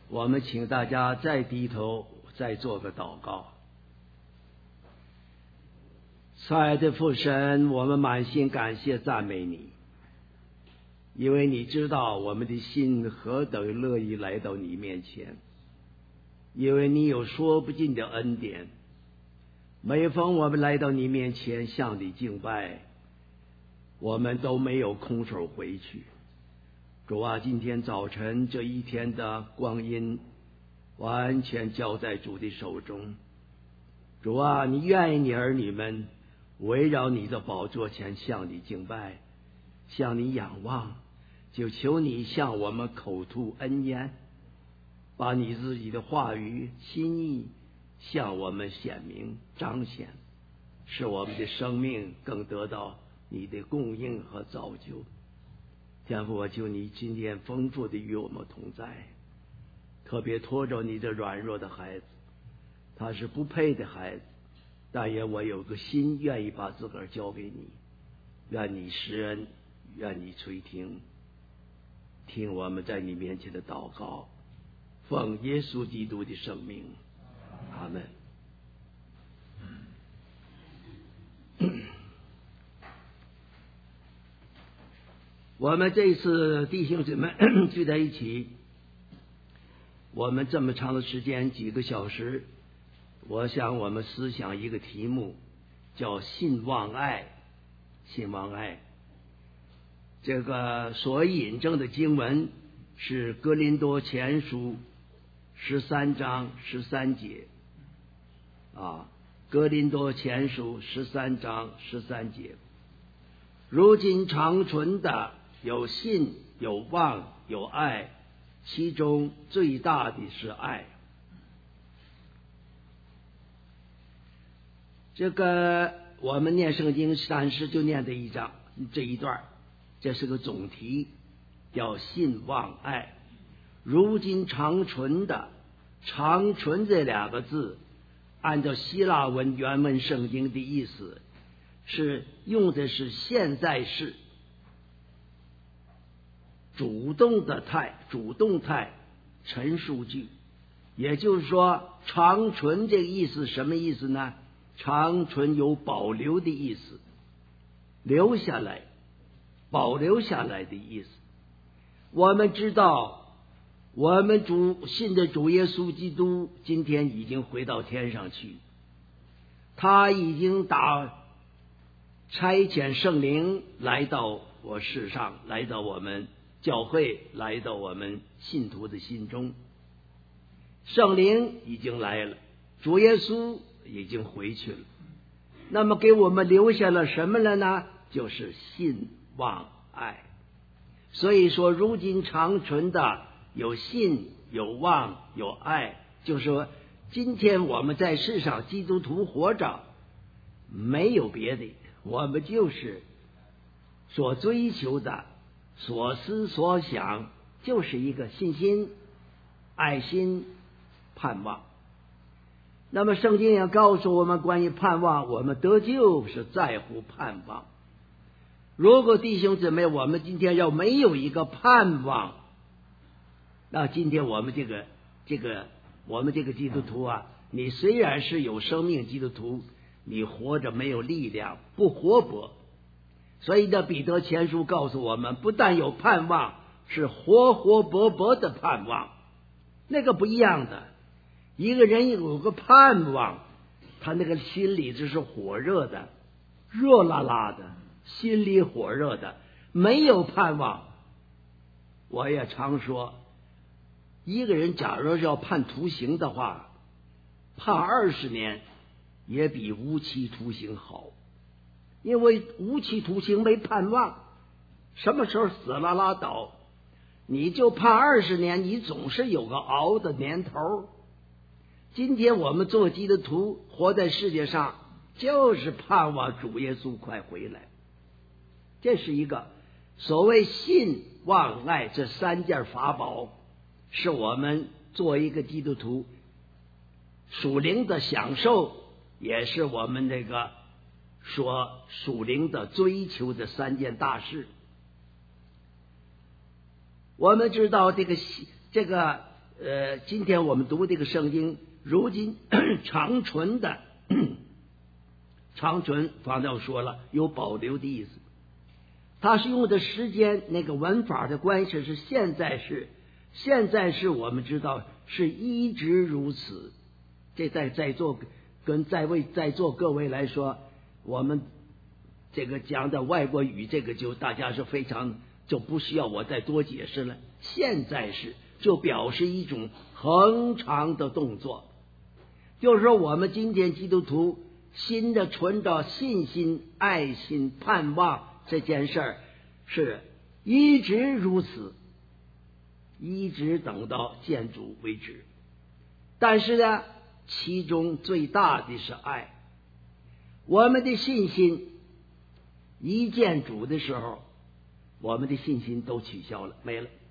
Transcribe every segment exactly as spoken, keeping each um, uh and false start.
我们请大家再低头，再做个祷告。亲爱的父神，我们满心感谢赞美你，因为你知道我们的心何等乐意来到你面前，因为你有说不尽的恩典。每逢我们来到你面前向你敬拜，我们都没有空手回去。主啊，今天早晨这一天的光阴完全交在主的手中。主啊，你愿意你儿女们围绕你的宝座前向你敬拜，向你仰望，就求你向我们口吐恩言，把你自己的话语心意向我们显明彰显，使我们的生命更得到你的供应和造就。天父，我求你今天丰富的与我们同在，特别拖着你这软弱的孩子，他是不配的孩子，但愿我有个心愿意把自个儿交给你。愿你施恩，愿你垂听，听我们在你面前的祷告，奉耶稣基督的圣名，阿门。我们这次弟兄姊妹聚在一起，我们这么长的时间，几个小时，我想我们思想一个题目，叫信望爱。信望爱，这个所引证的经文是哥林多前书十三章十三节啊，哥林多前书十三章十三节。如今长存的有信，有望，有爱，其中最大的是爱。这个我们念圣经三时就念这一章这一段，这是个总题，叫信望爱。如今长存的，长存这两个字，按照希腊文原文圣经的意思，是用的是现在式主动的态，主动态陈述句。也就是说，长存这个意思什么意思呢？长存有保留的意思，留下来，保留下来的意思。我们知道，我们主信的主耶稣基督今天已经回到天上去，他已经打差遣圣灵来到我世上，来到我们教会，来到我们信徒的心中。圣灵已经来了，主耶稣已经回去了，那么给我们留下了什么了呢？就是信望爱。所以说，如今长存的有信，有望，有爱，就是说今天我们在世上基督徒活着，没有别的，我们就是所追求的，所思所想，就是一个信心、爱心、盼望。那么圣经也告诉我们，关于盼望，我们得救是在乎盼望。如果弟兄姊妹，我们今天要没有一个盼望，那今天我们这个这个我们这个基督徒啊，你虽然是有生命基督徒，你活着没有力量，不活泼。所以呢，彼得前书告诉我们，不但有盼望，是活活泼泼的盼望，那个不一样的。一个人有个盼望，他那个心里就是火热的，热辣辣的，心里火热的。没有盼望，我也常说，一个人假如要判徒刑的话，判二十年也比无期徒刑好，因为无期徒刑没盼望，什么时候死了拉倒。你就判二十年，你总是有个熬的年头。今天我们做基督徒活在世界上，就是盼望主耶稣快回来。这是一个所谓信望爱这三件法宝，是我们做一个基督徒属灵的享受，也是我们这个说属灵的追求的三件大事。我们知道这个这个呃，今天我们读这个圣经，如今长存的长存，方丈说了有保留的意思。他是用的时间那个文法的关系是现在式，现在是我们知道是一直如此。这在在座跟在位在座各位来说，我们这个讲的外国语，这个就大家是非常就不需要我再多解释了。现在式就表示一种恒长的动作，就是说我们今天基督徒新的存着信心、爱心、盼望这件事儿，是一直如此，一直等到见主为止。但是呢，其中最大的是爱。我们的信心一见主的时候，我们的信心都取消了，没了，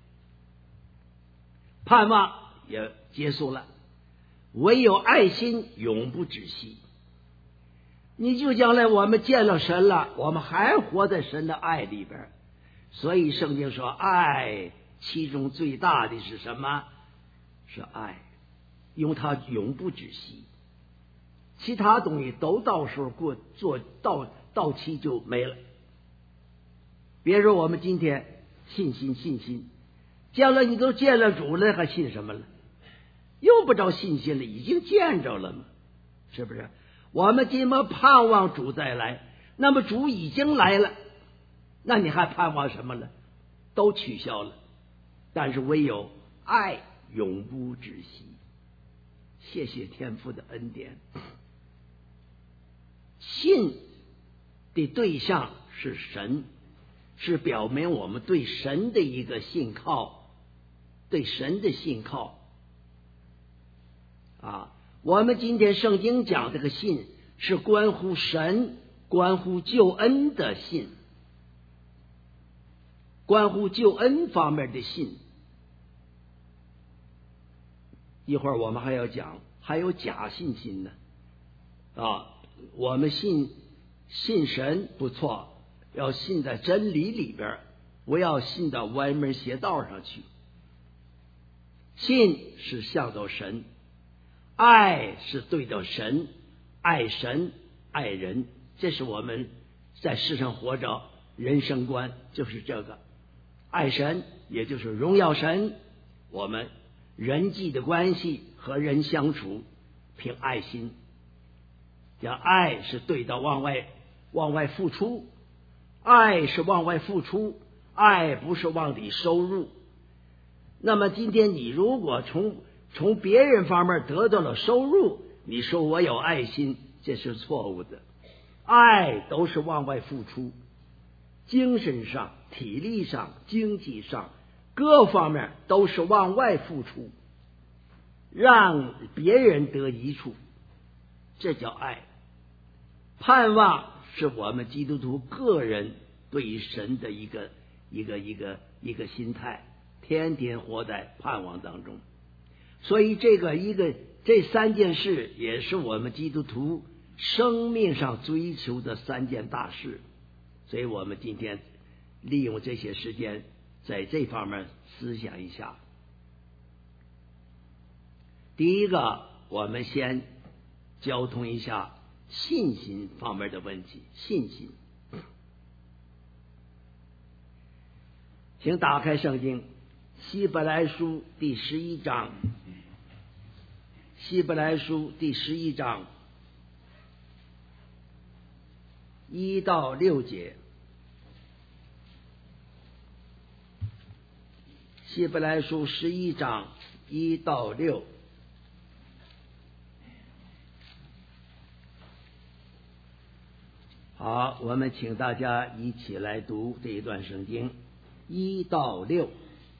盼望也结束了，唯有爱心永不止息。你就将来我们见了神了，我们还活在神的爱里边。所以圣经说，爱其中最大的是什么？是爱，因为它永不止息。其他东西都到时候过做到到期就没了。别说我们今天信心信心，将来你都见了主了，还信什么了？用不着信心了，已经见着了嘛，是不是？我们今么盼望主再来，那么主已经来了，那你还盼望什么了？都取消了。但是唯有爱永不止息。谢谢天父的恩典。信的对象是神，是表明我们对神的一个信靠，对神的信靠啊。我们今天圣经讲这个信是关乎神、关乎救恩的信，关乎救恩方面的信。一会儿我们还要讲，还有假信心呢啊。我们信信神不错，要信在真理里边，不要信到歪门邪道上去。信是向着神，爱是对着神，爱神爱人，这是我们在世上活着人生观，就是这个爱神，也就是荣耀神。我们人际的关系和人相处凭爱心，讲爱是对到往外往外付出，爱是往外付出，爱不是往里收入。那么今天你如果从从别人方面得到了收入，你说我有爱心，这是错误的。爱都是往外付出，精神上、体力上、经济上各方面都是往外付出，让别人得益处，这叫爱。盼望是我们基督徒个人对于神的一个一个一个一个心态，天天活在盼望当中。所以这个一个这三件事也是我们基督徒生命上追求的三件大事。所以我们今天利用这些时间在这方面思想一下。第一个，我们先交通一下信心方面的问题。信心，请打开圣经希伯来书第十一章，希伯来书第十一章一到六节。希伯来书十一章一到六。好，我们请大家一起来读这一段圣经一到六。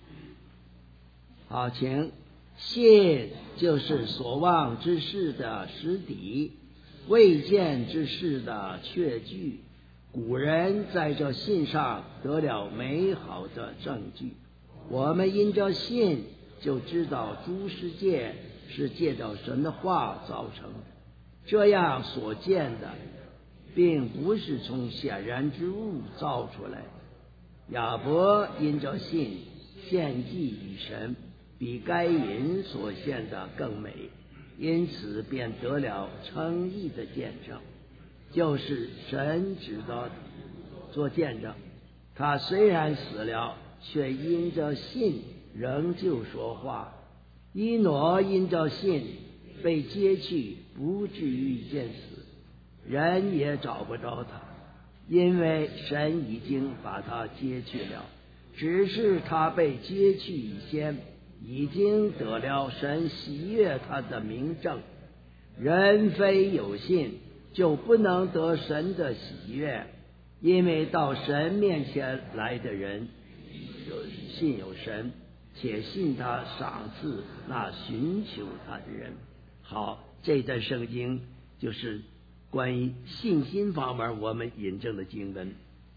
好，请。信就是所望之事的实底，未见之事的确据。古人在这信上得了美好的证据。我们因着信就知道诸世界是借着神的话造成的，这样所见的并不是从显然之物造出来。亚伯因着信献祭与神， 比该隐所献的更美，因此便得了称义的见证，就是神指着做见证，他虽然死了，却因着信仍旧说话。伊挪因着信被接去，不至于见死，人也找不着他，因为神已经把他接去了。只是他被接去以先，已经得了神喜悦他的明证。人非有信，就不能得神的喜悦，因为到神面前来的人有信有神，且信他赏赐那寻求他的人。好，这段圣经就是关于信心方面我们引证的经文。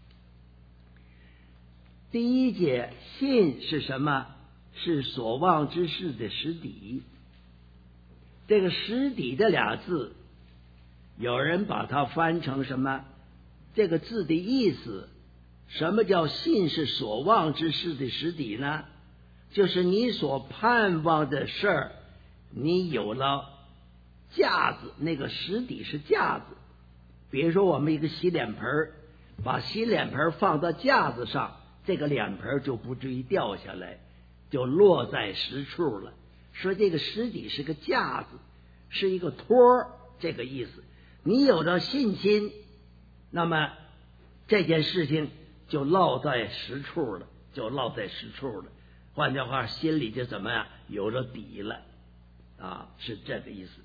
第一节，信是什么？是所望之事的实底。这个实底的俩字，有人把它翻成什么？这个字的意思，什么叫信是所望之事的实底呢？就是你所盼望的事儿，你有了架子，那个实底是架子。比如说我们一个洗脸盆，把洗脸盆放到架子上，这个脸盆就不至于掉下来，就落在实处了。说这个实底是个架子，是一个托，这个意思。你有了信心，那么这件事情就落在实处了，就落在实处了。换句话，心里就怎么样，有了底了啊，是这个意思。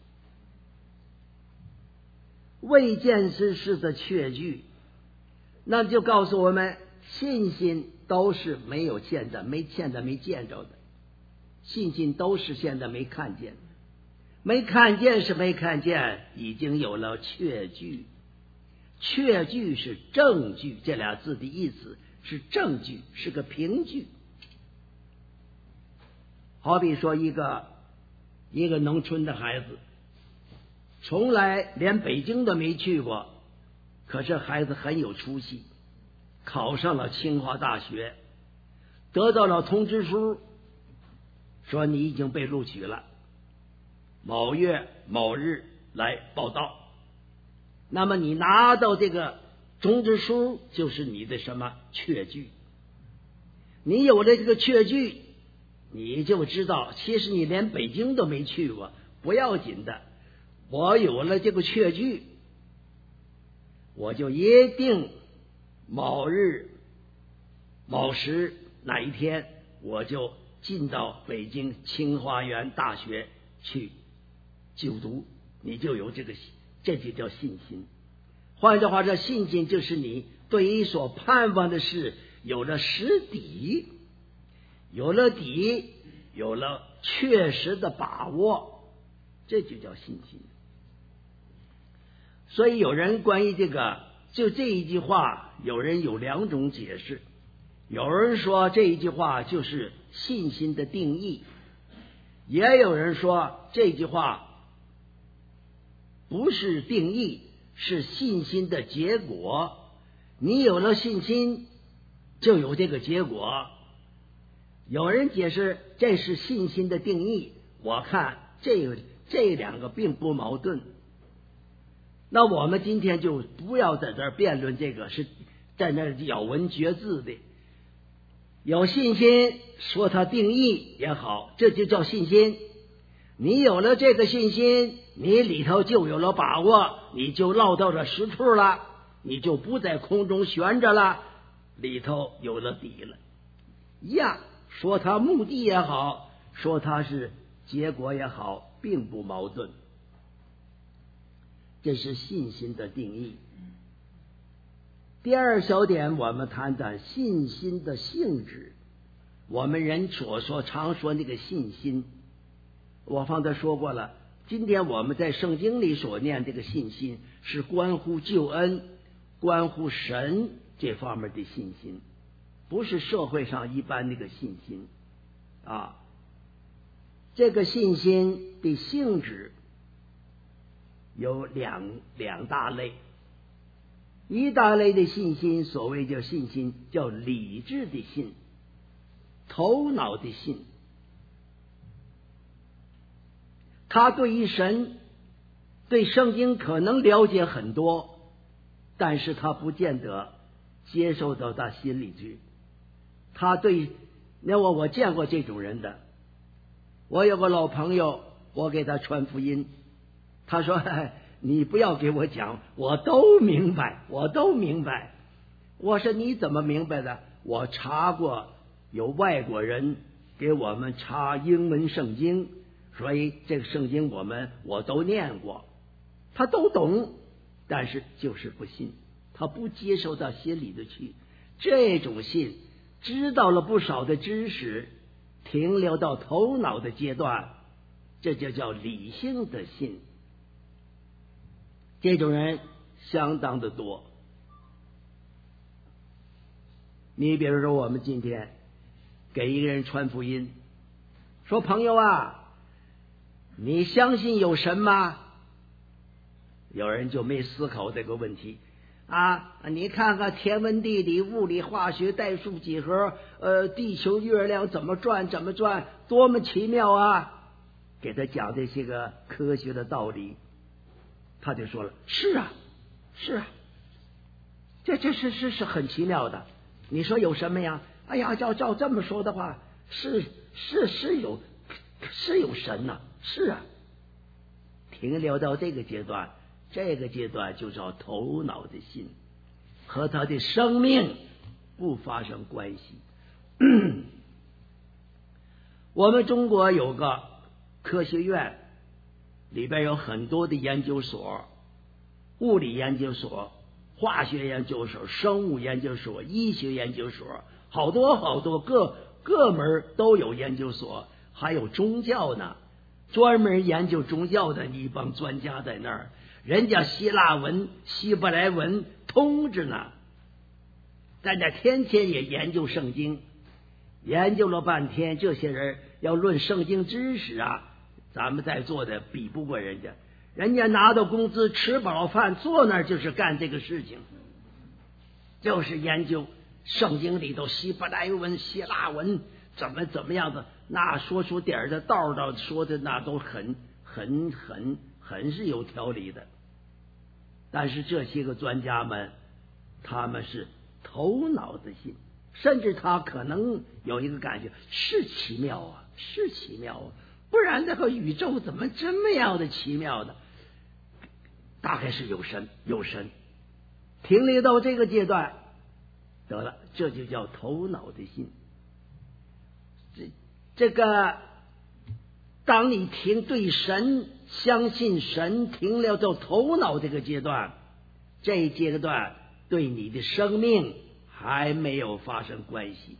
未见之事的确据，那就告诉我们，信心都是没有见的，没见的，没见着的。信心都是现在没看见，没看见是没看见，已经有了确据。确据是证据，这俩字的意思是证据，是个凭据。好比说一个一个农村的孩子，从来连北京都没去过，可是孩子很有出息，考上了清华大学，得到了通知书，说你已经被录取了，某月某日来报到。那么你拿到这个通知书，就是你的什么确据。你有了这个确据，你就知道其实你连北京都没去过，不要紧的，我有了这个确据，我就一定某日某时哪一天我就进到北京清华园大学去就读，你就有这个，这就叫信心。换句话说，信心就是你对于所盼望的事有了实底，有了底，有了确实的把握，这就叫信心。所以有人关于这个就这一句话，有人有两种解释。有人说这一句话就是信心的定义，也有人说这句话不是定义，是信心的结果。你有了信心，就有这个结果。有人解释这是信心的定义，我看这这两个并不矛盾。那我们今天就不要在这儿辩论这个，是在那咬文嚼字的。有信心说它定义也好，这就叫信心。你有了这个信心，你里头就有了把握，你就落到了实处了，你就不在空中悬着了，里头有了底了。一样，说它目的也好，说它是结果也好，并不矛盾。这是信心的定义。第二小点，我们谈谈信心的性质。我们人所说常说那个信心，我方才说过了。今天我们在圣经里所念这个信心，是关乎救恩、关乎神这方面的信心，不是社会上一般那个信心啊。这个信心的性质有两两大类。一大类的信心，所谓叫信心，叫理智的信，头脑的信。 他对于神、对圣经可能了解很多，但是他不见得接受到他心里去。他对，那我我见过这种人的。我有个老朋友，我给他传福音，他说你不要给我讲，我都明白，我都明白。我说你怎么明白的？我查过，有外国人给我们查英文圣经，所以这个圣经我们我都念过，他都懂，但是就是不信，他不接受到心里的去。这种信知道了不少的知识，停留到头脑的阶段，这就叫理性的信。这种人相当的多。你比如说，我们今天给一个人传福音，说朋友啊，你相信有神吗？有人就没思考这个问题啊！你看看天文地理物理化学代数几何，呃，地球月亮怎么转怎么转，多么奇妙啊！给他讲这些个科学的道理，他就说了：是啊，是啊，这这是是是很奇妙的。你说有什么呀？哎呀，照照这么说的话，是是是有是有神呐、啊，是啊。停留到这个阶段，这个阶段就叫头脑的心，和他的生命不发生关系。我们中国有个科学院，里边有很多的研究所，物理研究所、化学研究所、生物研究所、医学研究所，好多好多各各门都有研究所，还有宗教呢，专门研究宗教的一帮专家在那儿，人家希腊文、希伯来文通着呢，在那天天也研究圣经，研究了半天，这些人要论圣经知识啊，咱们在座的比不过人家。人家拿到工资吃饱饭坐那儿就是干这个事情，就是研究圣经里头希伯来文、希腊文怎么怎么样的，那说出点儿的道道，说的那都很很很很是有条理的。但是这些个专家们，他们是头脑的信，甚至他可能有一个感觉，是奇妙啊，是奇妙啊，不然这个宇宙怎么这么样的奇妙呢？大概是有神，有神。停留到这个阶段，得了，这就叫头脑的信。这这个，当你停对神相信神，停留到头脑这个阶段，这一阶段对你的生命还没有发生关系。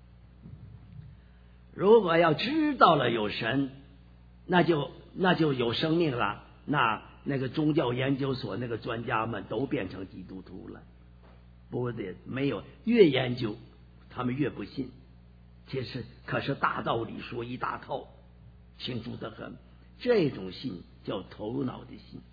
如果要知道了有神，那就那就有生命了，那那个宗教研究所那个专家们都变成基督徒了。不的，没有，越研究他们越不信。其实可是大道理说一大套，清楚得很。这种信叫头脑的信。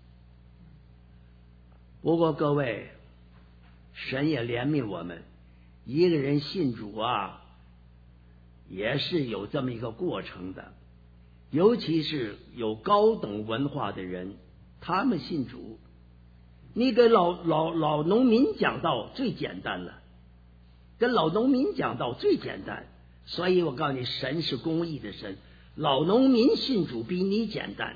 不过各位，神也怜悯我们，一个人信主啊，也是有这么一个过程的。尤其是有高等文化的人，他们信主，你给老老老农民讲道最简单了，跟老农民讲道最简单。所以我告诉你，神是公义的神，老农民信主比你简单。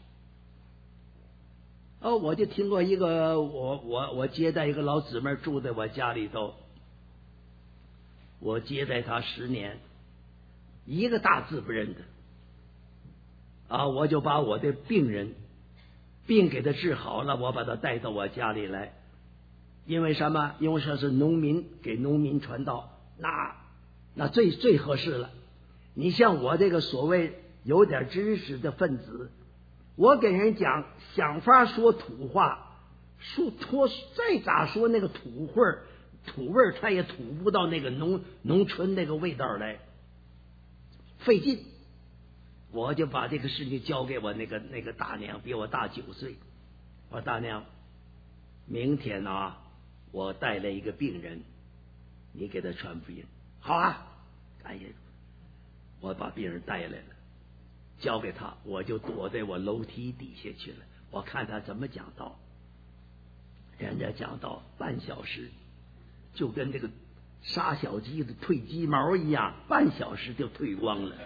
哦，我就听过一个，我我我接待一个老姊妹住在我家里头，我接待她十年，一个大字不认得。啊，我就把我的病人病给他治好了，我把他带到我家里来。因为什么？因为说是农民给农民传道，那那最最合适了。你像我这个所谓有点知识的分子，我给人讲想法说土话，说说再咋说那个土味儿土味儿，他也吐不到那个农农村那个味道来，费劲。我就把这个事情交给我那个那个大娘，比我大九岁。我说大娘，明天啊，我带来一个病人，你给他传福音。好啊，感谢。我把病人带来了， 交给他，我就躲在我楼梯底下去了。我看他怎么讲道，人家讲道半小时，就跟这个杀小鸡的褪鸡毛一样，半小时就褪光了。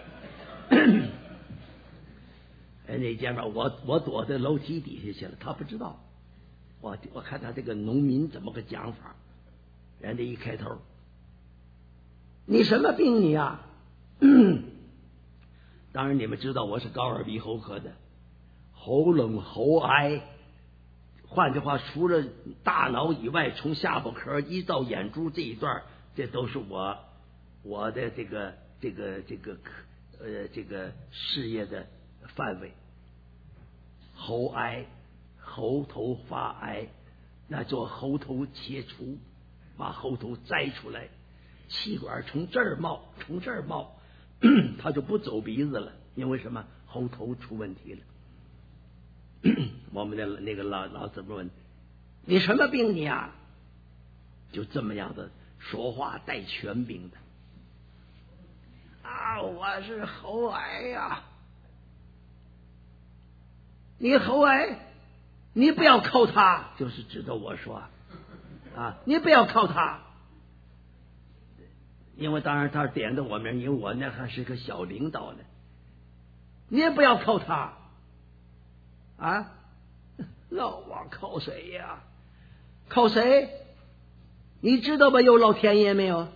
哎，那姐们，我我躲在楼梯底下去了，他不知道。我我看他这个农民怎么个讲法，人家一开头，你什么病你啊？当然你们知道我是高耳鼻喉科的，喉咙喉癌，换句话，除了大脑以外，从下巴壳一到眼珠这一段，这都是我我的这个这个这个呃这个事业的范围。喉癌，喉头发癌，那做喉头切除，把喉头摘出来，气管从这儿冒，从这儿冒，他就不走鼻子了，因为什么？喉头出问题了。我们的那个老老怎么问？你什么病你啊？就这么样的说话带权柄的啊！我是喉癌呀、啊！你喉癌，你不要靠他，就是指着我说啊，你不要靠他，因为当然他点的我名，因为我那还是个小领导呢，你也不要靠他啊！老王靠谁呀？靠谁？你知道吧？有老天爷没有？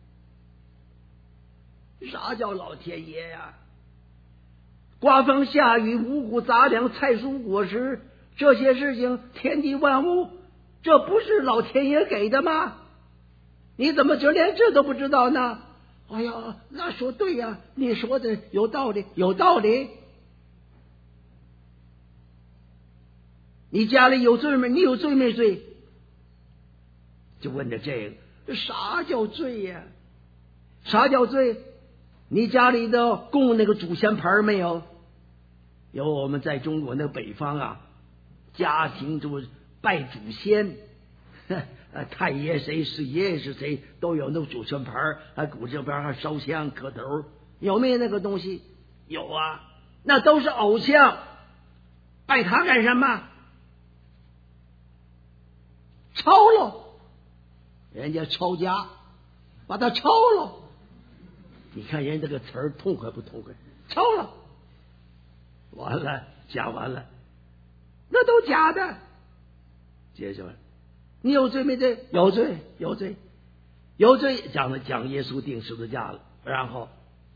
啥叫老天爷呀？刮风下雨、五谷杂粮、菜蔬果实，这些事情，天地万物，这不是老天爷给的吗？你怎么就连这都不知道呢？哎呀，那说对呀，你说的有道理，有道理。你家里有罪没？你有罪没罪？就问的这个，啥叫罪呀？啥叫罪？你家里的供那个祖先牌没有？有我们在中国那北方啊，家庭就拜祖先，太爷谁是爷爷是谁，都有那个祖先牌，还古这边还烧香磕头，有没有那个东西？有啊，那都是偶像，拜他干什么？抄了，人家抄家，把他抄了。你看人这个词儿痛快不痛快？抄了。完了，讲完了，那都假的。接着，你有罪没罪？有罪，有罪，有罪。讲了讲耶稣钉十字架了，然后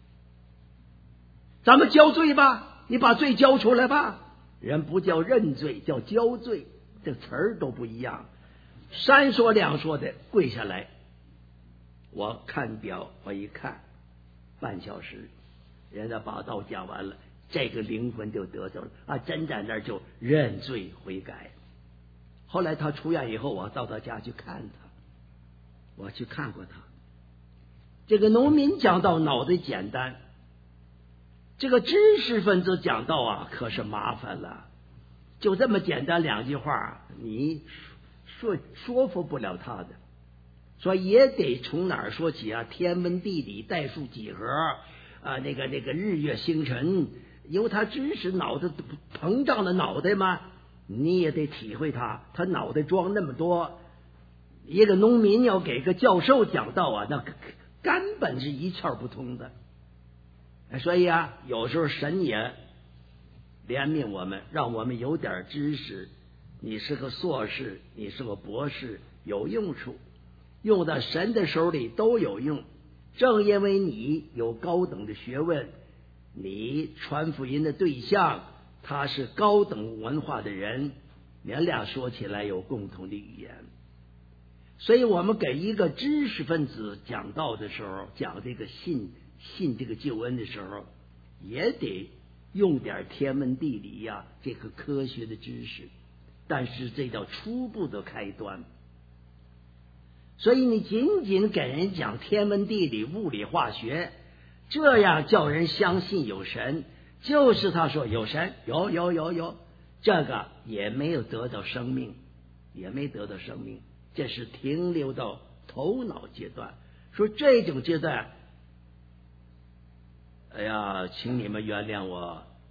咱们交罪吧，你把罪交出来吧。人不叫认罪，叫交罪，这词儿都不一样。三说两说的跪下来，我看表，我一看，半小时，人家把道讲完了。这个灵魂就得走了啊！真在那儿就认罪悔改。后来他出院以后，我到他家去看他，我去看过他。这个农民讲道脑袋简单，这个知识分子讲道啊，可是麻烦了。就这么简单两句话，你说说服不了他的。所以也得从哪儿说起啊？天文地理、代数几何啊，那个那个日月星辰。因为他知识脑袋膨胀的脑袋嘛，你也得体会他，他脑袋装那么多。一个农民要给个教授讲道啊，那根本是一窍不通的。所以啊，有时候神也怜悯我们，让我们有点知识。你是个硕士，你是个博士，有用处，用到神的手里都有用。正因为你有高等的学问，你传福音的对象他是高等文化的人，你俩说起来有共同的语言。所以我们给一个知识分子讲道的时候，讲这个信信这个救恩的时候，也得用点天文地理呀、啊，这个科学的知识，但是这叫初步的开端。所以你仅仅给人讲天文地理、物理化学，这样叫人相信有神，就是他说有神，有有有有，这个也没有得到生命，也没得到生命，这是停留到头脑阶段。说这种阶段，哎呀，请你们原谅我，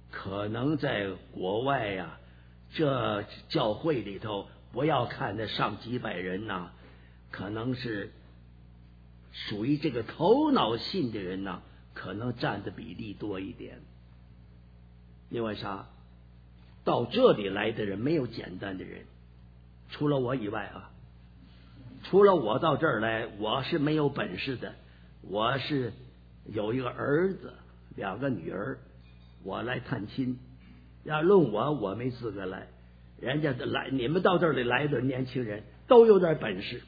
可能在国外呀、啊，这教会里头，不要看那上几百人呐、啊，可能是属于这个头脑信的人呐、啊，可能占的比例多一点。因为啥？到这里来的人没有简单的人，除了我以外啊，除了我到这儿来，我是没有本事的。我是有一个儿子，两个女儿，我来探亲。要论我，我没资格来。人家来，你们到这里来的年轻人都有点本事，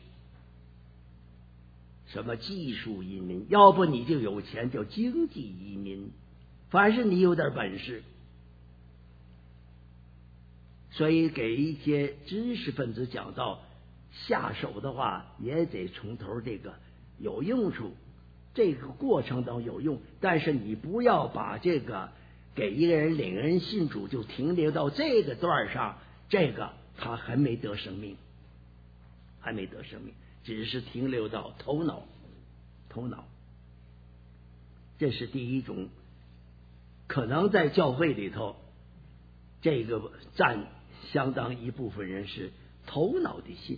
什么技术移民，要不你就有钱，叫经济移民。凡是你有点本事。所以给一些知识分子讲道下手的话，也得从头这个有用处，这个过程当中有用，但是你不要把这个给一个人领人信主就停留到这个段上，这个他还没得生命，还没得生命，只是停留到头脑，头脑。这是第一种，可能在教会里头，这个占相当一部分人是头脑的信。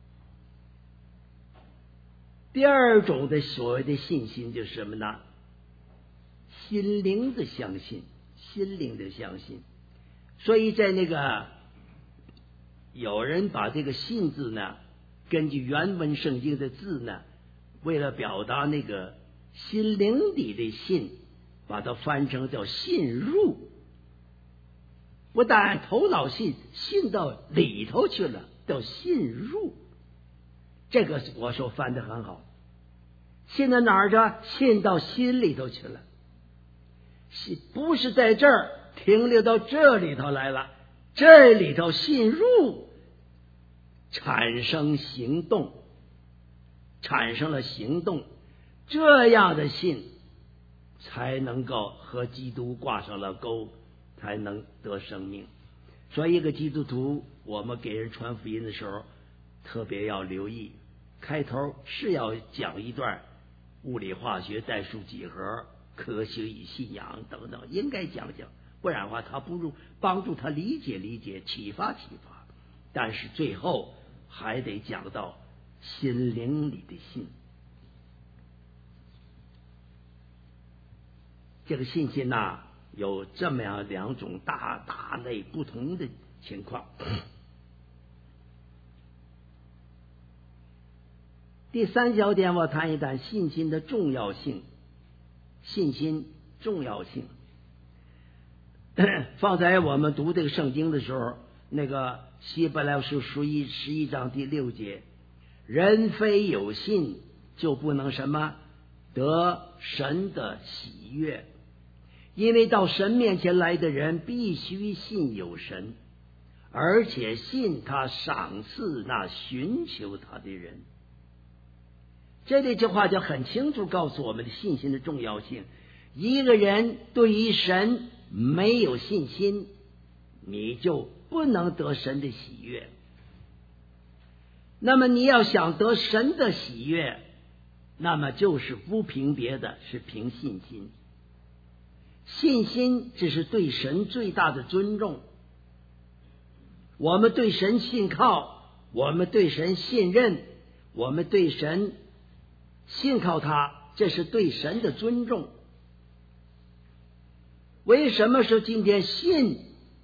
第二种的所谓的信心就是什么呢？心灵的相信，心灵的相信。所以在那个有人把这个信字呢，根据原文圣经的字呢，为了表达那个心灵里的信，把它翻成叫信入。不但头脑信，信到里头去了，叫信入。这个我说翻得很好。信到哪儿去？信到心里头去了。不是在这儿停留到这里头来了，这里头信入，产生行动，产生了行动，这样的信才能够和基督挂上了钩，才能得生命。所以一个基督徒，我们给人传福音的时候特别要留意，开头是要讲一段物理化学代数几何科学与信仰等等，应该讲讲，不然的话他不如帮助他理解理解，启发启发。但是最后还得讲到心灵里的信。这个信心呐、啊，有这么样两种大大类不同的情况。第三小点，我谈一谈信心的重要性。信心重要性，方才我们读这个圣经的时候，那个希伯来书十一十一章第六节，人非有信就不能什么得神的喜悦，因为到神面前来的人必须信有神，而且信他赏赐那寻求他的人。这里这话就很清楚告诉我们的信心的重要性。一个人对于神没有信心，你就不能得神的喜悦。那么你要想得神的喜悦，那么就是不凭别的，是凭信心。信心这是对神最大的尊重。我们对神信靠，我们对神信任，我们对神信靠他，这是对神的尊重。为什么说今天信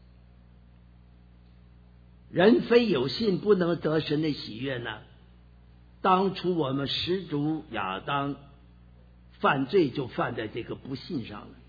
人非有信不能得神的喜悦呢？当初我们始祖亚当犯罪就犯在这个不信上了。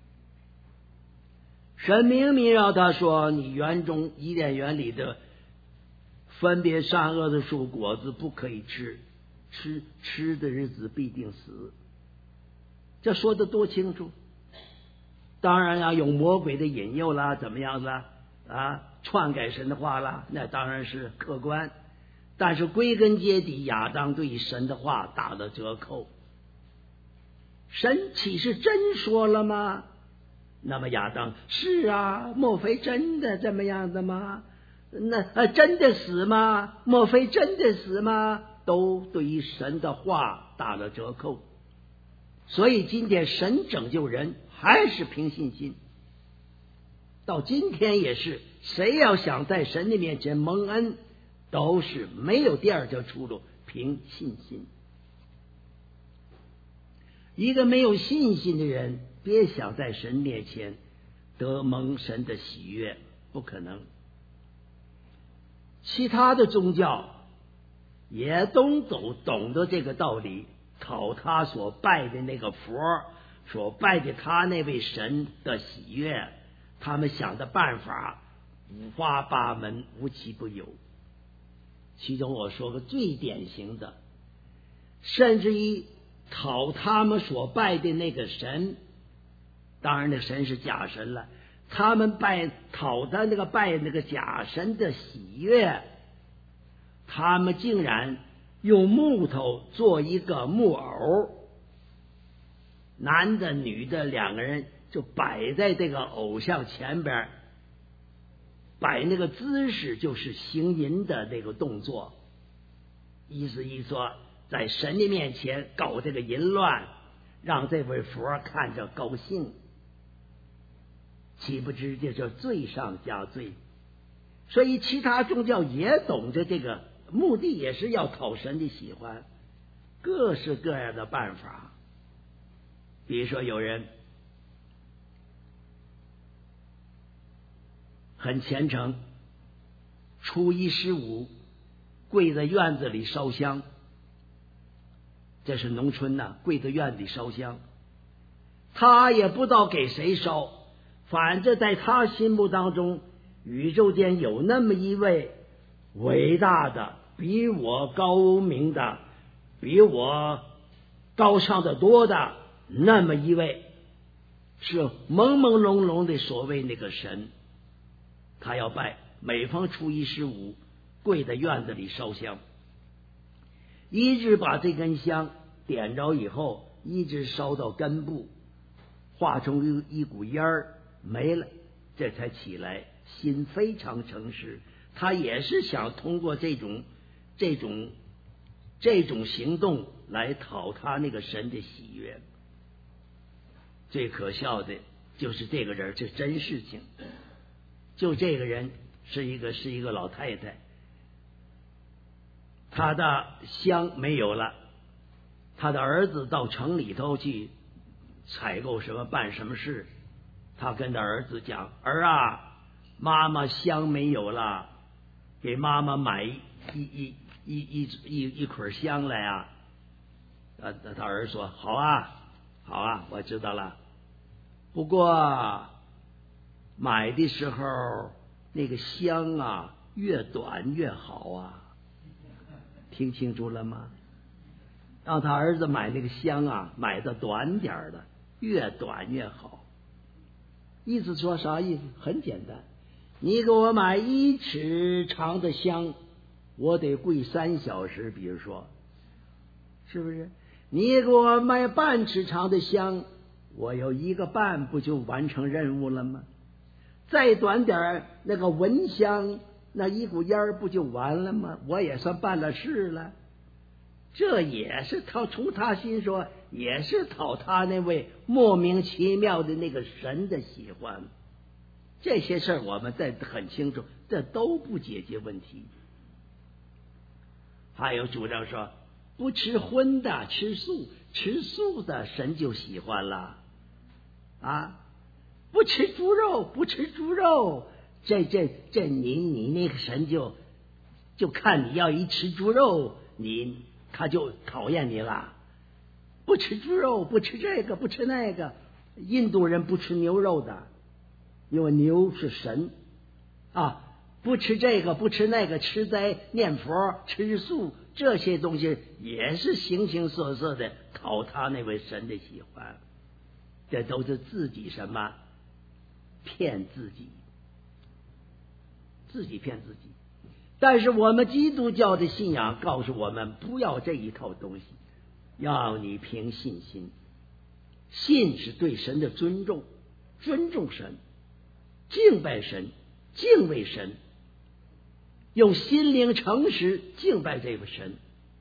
神明明让他说，你园中伊甸园里的分别善恶的树果子不可以吃，吃吃的日子必定死。这说的多清楚。当然要有魔鬼的引诱啦，怎么样子啊，篡改神的话啦，那当然是客观。但是归根结底，亚当对神的话打了折扣。神岂是真说了吗？那么亚当是啊，莫非真的这么样的吗？那、呃、真的死吗？莫非真的死吗？都对于神的话打了折扣。所以今天神拯救人还是凭信心。 到今天也是，谁要想在神的面前蒙恩，都是没有第二条出路，凭信心。一个没有信心的人，别想在神面前得蒙神的喜悦，不可能。其他的宗教也都懂懂得这个道理，讨他所拜的那个佛，所拜的他那位神的喜悦，他们想的办法五花八门，无奇不有。其中我说个最典型的，甚至于讨他们所拜的那个神，当然那神是假神了，他们拜讨的那个拜那个假神的喜悦，他们竟然用木头做一个木偶，男的女的两个人就摆在这个偶像前边，摆那个姿势就是行淫的那个动作，意思一说在神的面前搞这个淫乱，让这位佛看着高兴，岂不知这就罪上加罪。所以其他宗教也懂得这个目的，也是要讨神的喜欢，各式各样的办法。比如说有人很虔诚，初一十五跪在院子里烧香，这是农村呐，跪在院子里烧香，他也不知道给谁烧，反正在他心目当中，宇宙间有那么一位伟大的，比我高明的，比我高尚的多的那么一位，是朦朦胧胧的所谓那个神，他要拜，每逢初一十五跪在院子里烧香，一直把这根香点着以后，一直烧到根部，化成一股烟儿没了，这才起来，心非常诚实。他也是想通过这种这种这种行动来讨他那个神的喜悦。最可笑的就是这个人，这真事情。就这个人是一个是一个老太太，她的香没有了，她的儿子到城里头去采购什么办什么事，他跟他儿子讲：儿啊，妈妈香没有了，给妈妈买一一一一一一捆香来啊！呃，他儿子说：好啊，好啊，我知道了。不过买的时候那个香啊，越短越好啊！听清楚了吗？让他儿子买那个香啊，买的短点的，越短越好。意思说啥意思？很简单，你给我买一尺长的香，我得跪三小时，比如说，是不是？你给我买半尺长的香，我有一个半，不就完成任务了吗？再短点那个蚊香，那一股烟不就完了吗？我也算办了事了。这也是他从他心说，也是讨他那位莫名其妙的那个神的喜欢。这些事儿我们在很清楚，这都不解决问题。还有主张说不吃荤的，吃素，吃素的神就喜欢了啊！不吃猪肉，不吃猪肉，这这这你你那个神就就看你要一吃猪肉，你他就讨厌你了。不吃猪肉，不吃这个，不吃那个。印度人不吃牛肉的，因为牛是神啊。不吃这个，不吃那个，吃斋念佛，吃素，这些东西也是形形色色的讨他那位神的喜欢。这都是自己什么骗自己，自己骗自己。但是我们基督教的信仰告诉我们，不要这一套东西，要你凭信心。信是对神的尊重，尊重神，敬拜神，敬畏神，用心灵诚实敬拜这位神。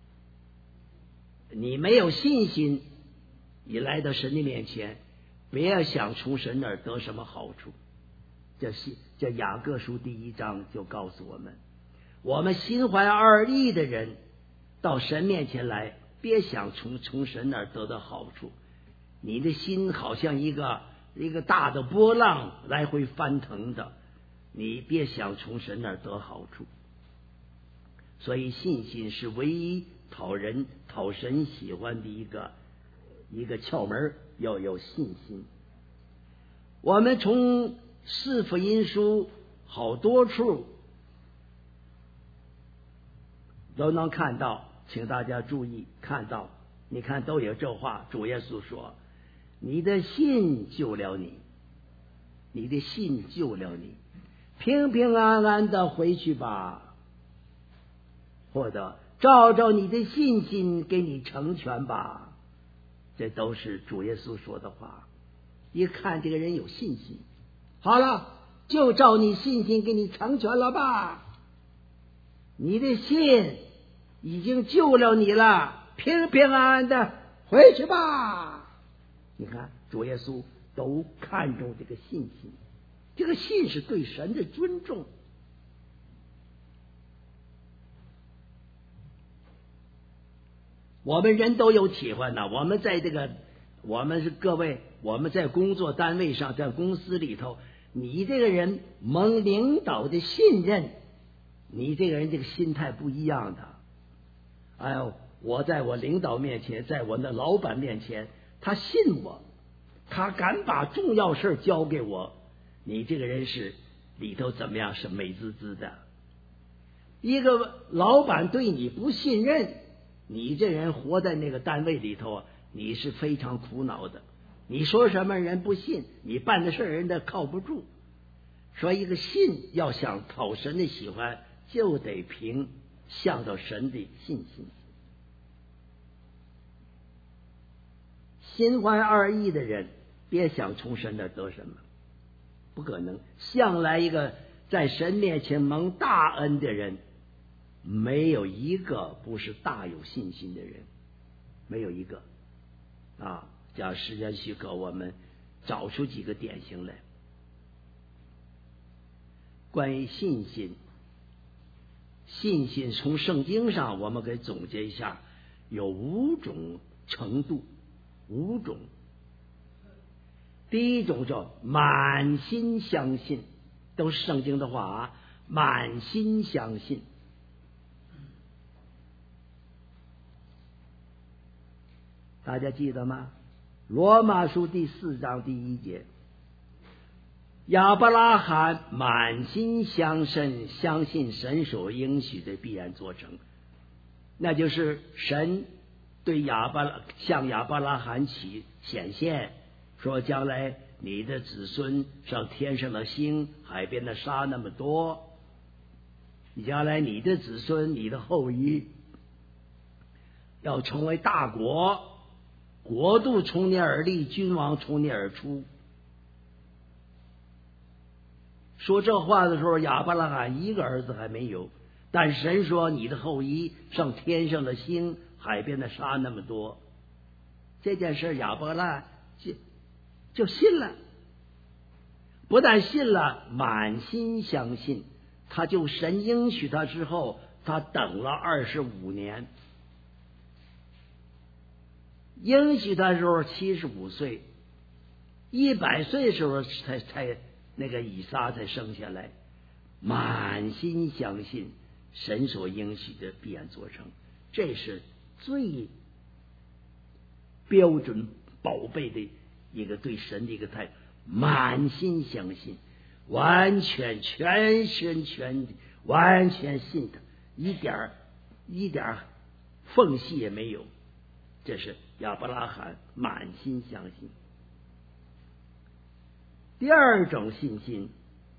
你没有信心，你来到神的面前，别想从神那儿得什么好处。 这是这雅各书第一章就告诉我们，我们心怀二意的人到神面前来，别想从从神那儿得到好处。你的心好像一个一个大的波浪来回翻腾的，你别想从神那儿得好处。所以信心是唯一讨人讨神喜欢的一个一个窍门，要有信心。我们从四福音书好多处都能看到，请大家注意看到，你看都有这话，主耶稣说，你的信救了你，你的信救了你，平平安安的回去吧，或者照着你的信心给你成全吧，这都是主耶稣说的话。一看这个人有信心，好了，就照你信心给你成全了吧，你的信已经救了你了，平平安安的回去吧。你看主耶稣都看重这个信心，这个信是对神的尊重。我们人都有体会呢，我们在这个我们是各位我们在工作单位上，在公司里头，你这个人蒙领导的信任，你这个人这个心态不一样的。哎呦，我在我领导面前，在我的老板面前，他信我，他敢把重要事交给我，你这个人是里头怎么样，是美滋滋的。一个老板对你不信任，你这人活在那个单位里头，你是非常苦恼的。你说什么人不信，你办的事人家靠不住。说一个信要想讨神的喜欢，就得凭向着神的信心。心怀二意的人，别想从神那得什么，不可能。向来一个在神面前蒙大恩的人，没有一个不是大有信心的人，没有一个啊。假如时间许可，我们找出几个典型来。关于信心，信心从圣经上我们可以总结一下，有五种程度，五种。第一种叫满心相信，都是圣经的话啊，满心相信。大家记得吗？罗马书第四章第一节，亚伯拉罕满心相信，相信神所应许的必然做成。那就是神对亚伯拉向亚伯拉罕起显现，说将来你的子孙像天上的星，海边的沙那么多，你将来你的子孙，你的后裔要成为大国，国度从你而立，君王从你而出。说这话的时候，亚伯拉罕一个儿子还没有，但神说你的后裔像天上的星，海边的沙那么多。这件事亚伯拉罕就就信了，不但信了，满心相信。他就神应许他之后，他等了二十五年。应许他的时候七十五岁，一百岁的时候才才那个以撒才生下来，满心相信神所应许的必然做成，这是最标准宝贝的一个对神的一个态度，满心相信，完全全身全完全信他，一点一点缝隙也没有。这是亚伯拉罕满心相信。第二种信心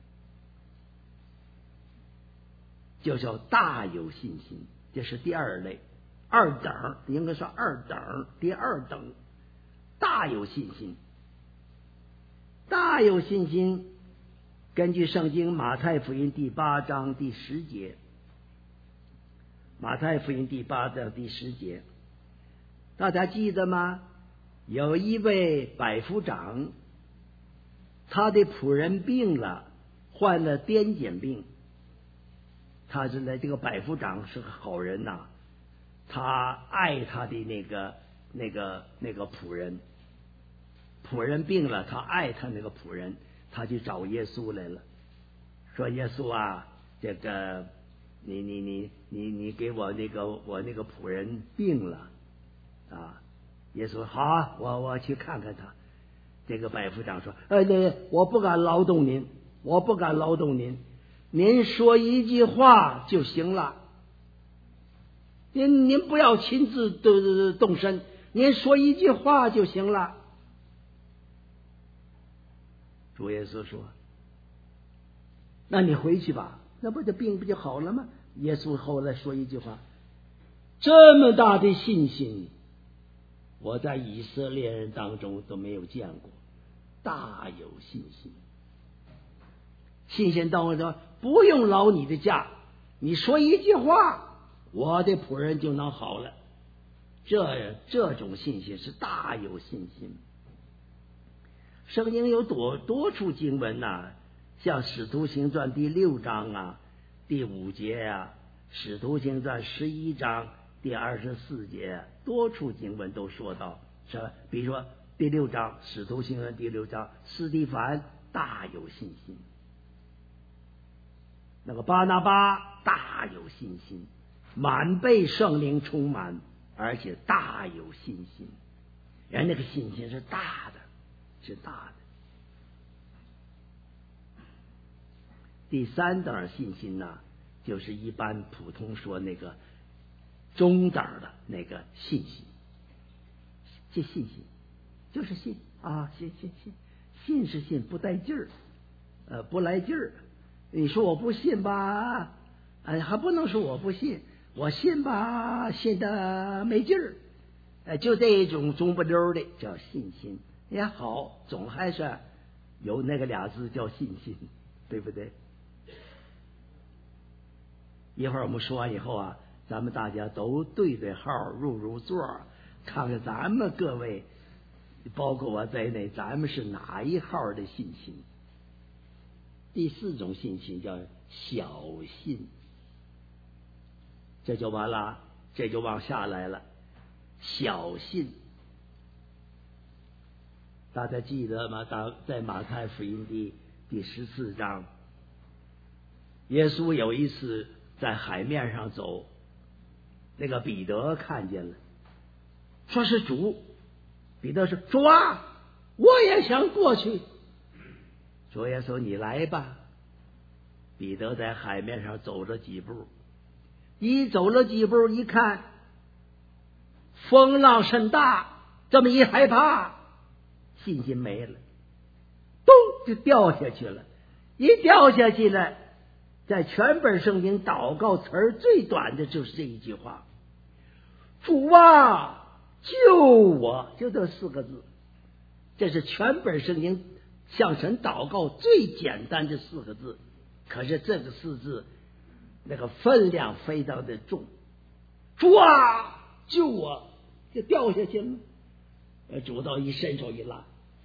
就叫大有信心，这是第二类，二等，应该说二等，第二等，大有信心。大有信心，根据圣经马太福音第八章第十节，马太福音第八章第十节，大家记得吗？有一位百夫长，他的仆人病了， 患了癫痫病。他是呢，这个百夫长是个好人呐、啊，他爱他的那个那个那个仆人，仆人病了，他爱他那个仆人，他去找耶稣来了，说耶稣啊，这个你你你你你给我那个我那个仆人病了啊。耶稣好啊，我我去看看他。这个百夫长说，哎，对，我不敢劳动您，我不敢劳动您，您说一句话就行了，您您不要亲自动动身，您说一句话就行了。主耶稣说，那你回去吧，那不就病不就好了吗？耶稣后来说一句话，这么大的信心我在以色列人当中都没有见过，大有信心。信心到我说不用劳你的驾，你说一句话，我的仆人就能好了。这这种信心是大有信心。圣经有多多处经文呐、啊，像使徒行传第六章啊，第五节啊，使徒行传十一章第二十四节，多处经文都说到，是吧？比如说第六章，使徒行传第六章，司提反大有信心，那个巴拿巴大有信心，满被圣灵充满，而且大有信心，人那个信心是大的，是大的。第三等信心呢，就是一般普通说那个中等的那个信心，这信心就是信啊，信信信，信是信，不带劲儿，呃，不来劲儿。你说我不信吧，哎，还不能说我不信，我信吧，信的没劲儿，哎，就这一种中不溜的叫信心。也好，总还是有那个俩字叫信心，对不对？一会儿我们说完以后啊，咱们大家都对对号，入入座，看看咱们各位，包括我在内，咱们是哪一号的信心。第四种信心叫小信，这就完了，这就往下来了。小信，大家记得吗？在马太福音第第十四章，耶稣有一次在海面上走，那个彼得看见了，说是主。彼得说，主啊，我也想过去。主耶稣，你来吧。彼得在海面上走了几步，一走了几步，一看风浪甚大，这么一害怕，信心没了，咚就掉下去了。一掉下去了，在全本圣经祷告词儿最短的就是这一句话，主啊救我，就这四个字。这是全本圣经向神祷告最简单的四个字，可是这个四字那个分量非常的重。主啊救我，就掉下去了。主到一伸手一拉，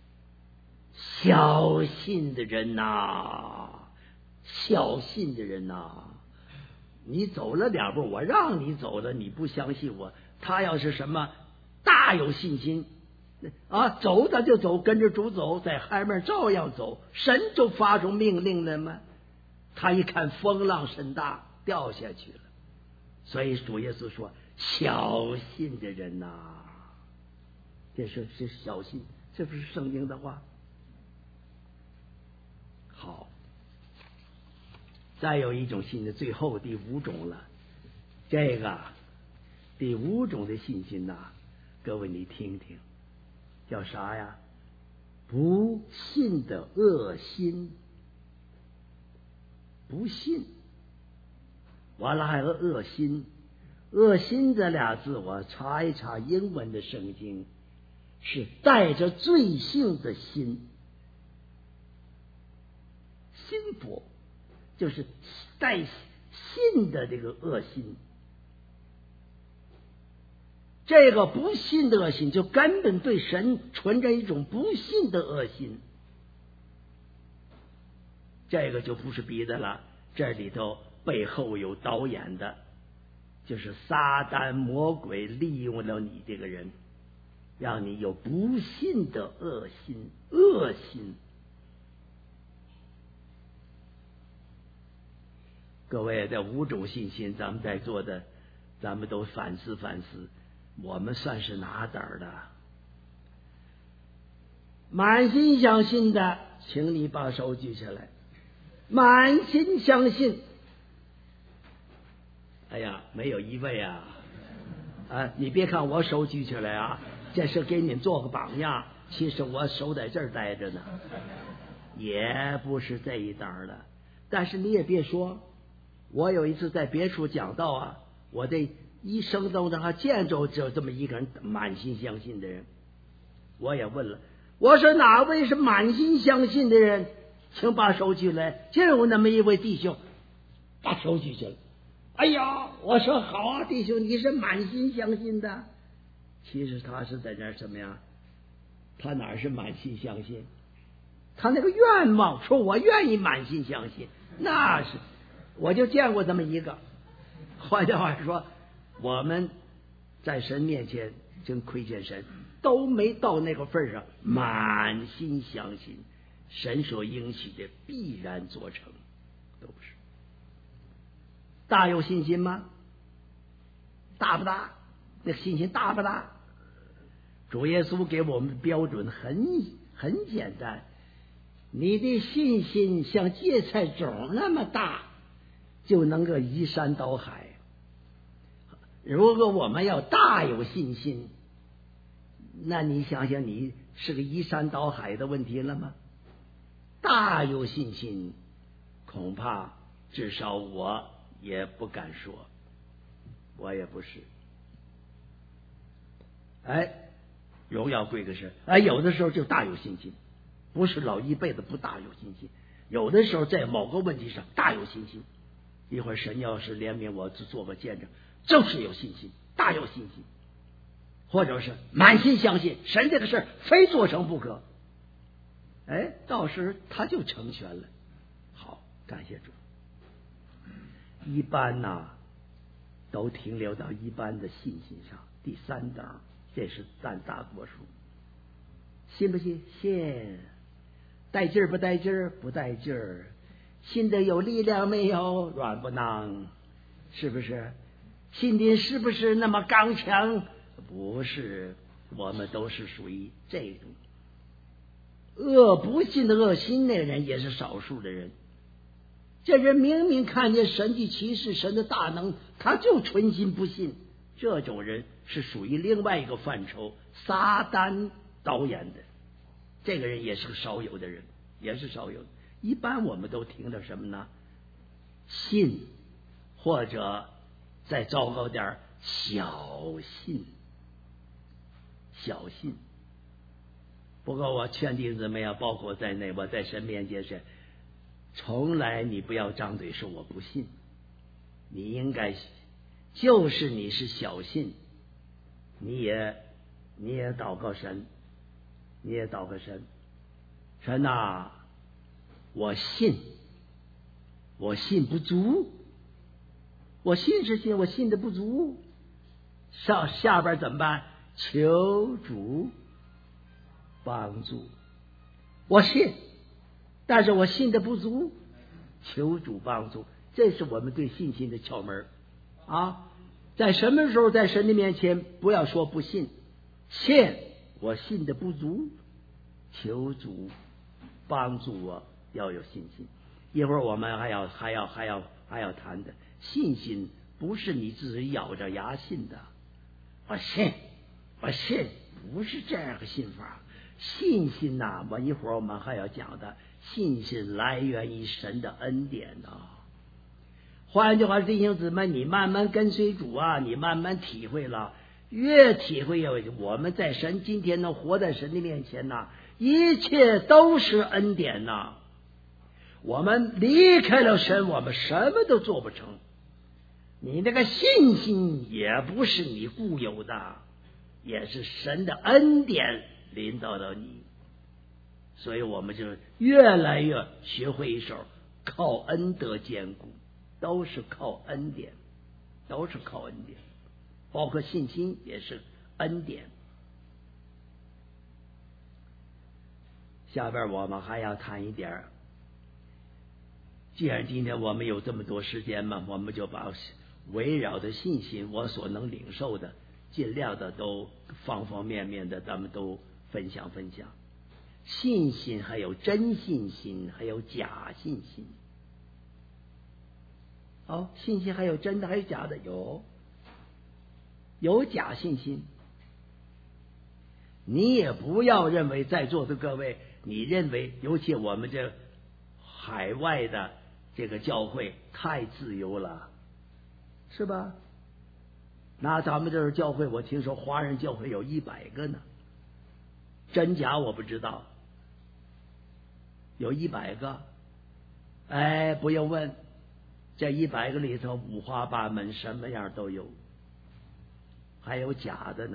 小信的人呐、啊，小信的人呐、啊，你走了两步，我让你走了，你不相信我。他要是什么大有信心啊，走他就走，跟着主走，在海面照样走，神就发出命令了吗？他一看风浪甚大，掉下去了。所以主耶稣说，小信的人呐、啊，这是是小信，这不是圣经的话。好，再有一种信的最后第五种了，这个第五种的信心呐、啊，各位你听听，叫啥呀？不信的恶心，不信，完了还有恶心。恶心这俩字，我查一查英文的圣经，是带着罪性的心，心佛就是带信的这个恶心。这个不信的恶心，就根本对神存着一种不信的恶心。 这个就不是逼的了，这里头背后有导演的，就是撒旦魔鬼利用了你这个人，让你有不信的恶心恶心。各位，这五种信心，咱们在座的，咱们都反思反思，我们算是哪点儿的？满心相信的，请你把手举起来。满心相信，哎呀，没有一位啊！啊，你别看我手举起来啊，这是给你做个榜样。其实我手在这儿待着呢，也不是这一档的。但是你也别说，我有一次在别处讲道啊，我这一生当中还见着就这么一个人满心相信的人，我也问了，我说哪位是满心相信的人？请把手举来。就有那么一位弟兄把手举起来。哎呀，我说好啊，弟兄，你是满心相信的。其实他是在那儿什么呀？他哪是满心相信？他那个愿望，说我愿意满心相信，那是我就见过这么一个。换句话说，我们在神面前真亏欠神，都没到那个份上，满心相信神所应许的必然做成，都不是。大有信心吗？大不大？那信心大不大？主耶稣给我们的标准很很简单，你的信心像芥菜种那么大，就能够移山倒海。如果我们要大有信心，那你想想，你是个移山倒海的问题了吗？大有信心，恐怕至少我也不敢说，我也不是。哎，荣耀归个神。哎，有的时候就大有信心，不是老一辈子不大有信心，有的时候在某个问题上大有信心。一会儿神要是怜悯我，就做个见证，就是有信心，大有信心，或者是满心相信神这个事非做成不可。哎，到时他就成全了。好，感谢主。一般呐、啊，都停留到一般的信心上。第三档，这是占大多数。信不信？信。带劲儿不带劲儿？不带劲儿。信的有力量没有？软不囊？是不是？信的是不是那么刚强？不是，我们都是属于这种。恶不信的恶心那个人也是少数的人。这人明明看见神的奇事，神的大能，他就存心不信。这种人是属于另外一个范畴，撒旦导演的。这个人也是个少有的人，也是少有的。一般我们都听到什么呢？信，或者再糟糕点，小信，小信。不过我劝弟兄姊妹啊，包括在内，我在神面前是，从来你不要张嘴说我不信，你应该就是你是小信，你也你也祷告神，你也祷告神，神啊，我信，我信不足，我信是信，我信的不足，上下边怎么办？求主帮助。我信，但是我信的不足，求主帮助。这是我们对信心的窍门啊！在什么时候在神的面前不要说不信，信我信的不足，求主帮助我要有信心。一会儿我们还要还要还要还要谈的信心，不是你自己咬着牙信的。我信，我信，不是这样个信法。信心呐、啊，我一会儿我们还要讲的，信心来源于神的恩典呐、啊。换句话说，弟兄姊妹，你慢慢跟随主啊，你慢慢体会了，越体会越我们在神今天能活在神的面前呐、啊，一切都是恩典呐、啊。我们离开了神，我们什么都做不成。你那个信心也不是你固有的，也是神的恩典临到了你。所以我们就越来越学会一手靠恩德坚固，都是靠恩典，都是靠恩典，包括信心也是恩典。下边我们还要谈一点，既然今天我们有这么多时间嘛，我们就把围绕着信心我所能领受的尽量的都方方面面的咱们都分享分享。信心还有真信心，还有假信心。哦，信心还有真的还有假的，有有假信心。你也不要认为在座的各位，你认为尤其我们这海外的这个教会太自由了，是吧？那咱们这儿教会，我听说华人教会有一百个呢，真假我不知道，有一百个。哎，不用问，这一百个里头五花八门，什么样都有，还有假的呢。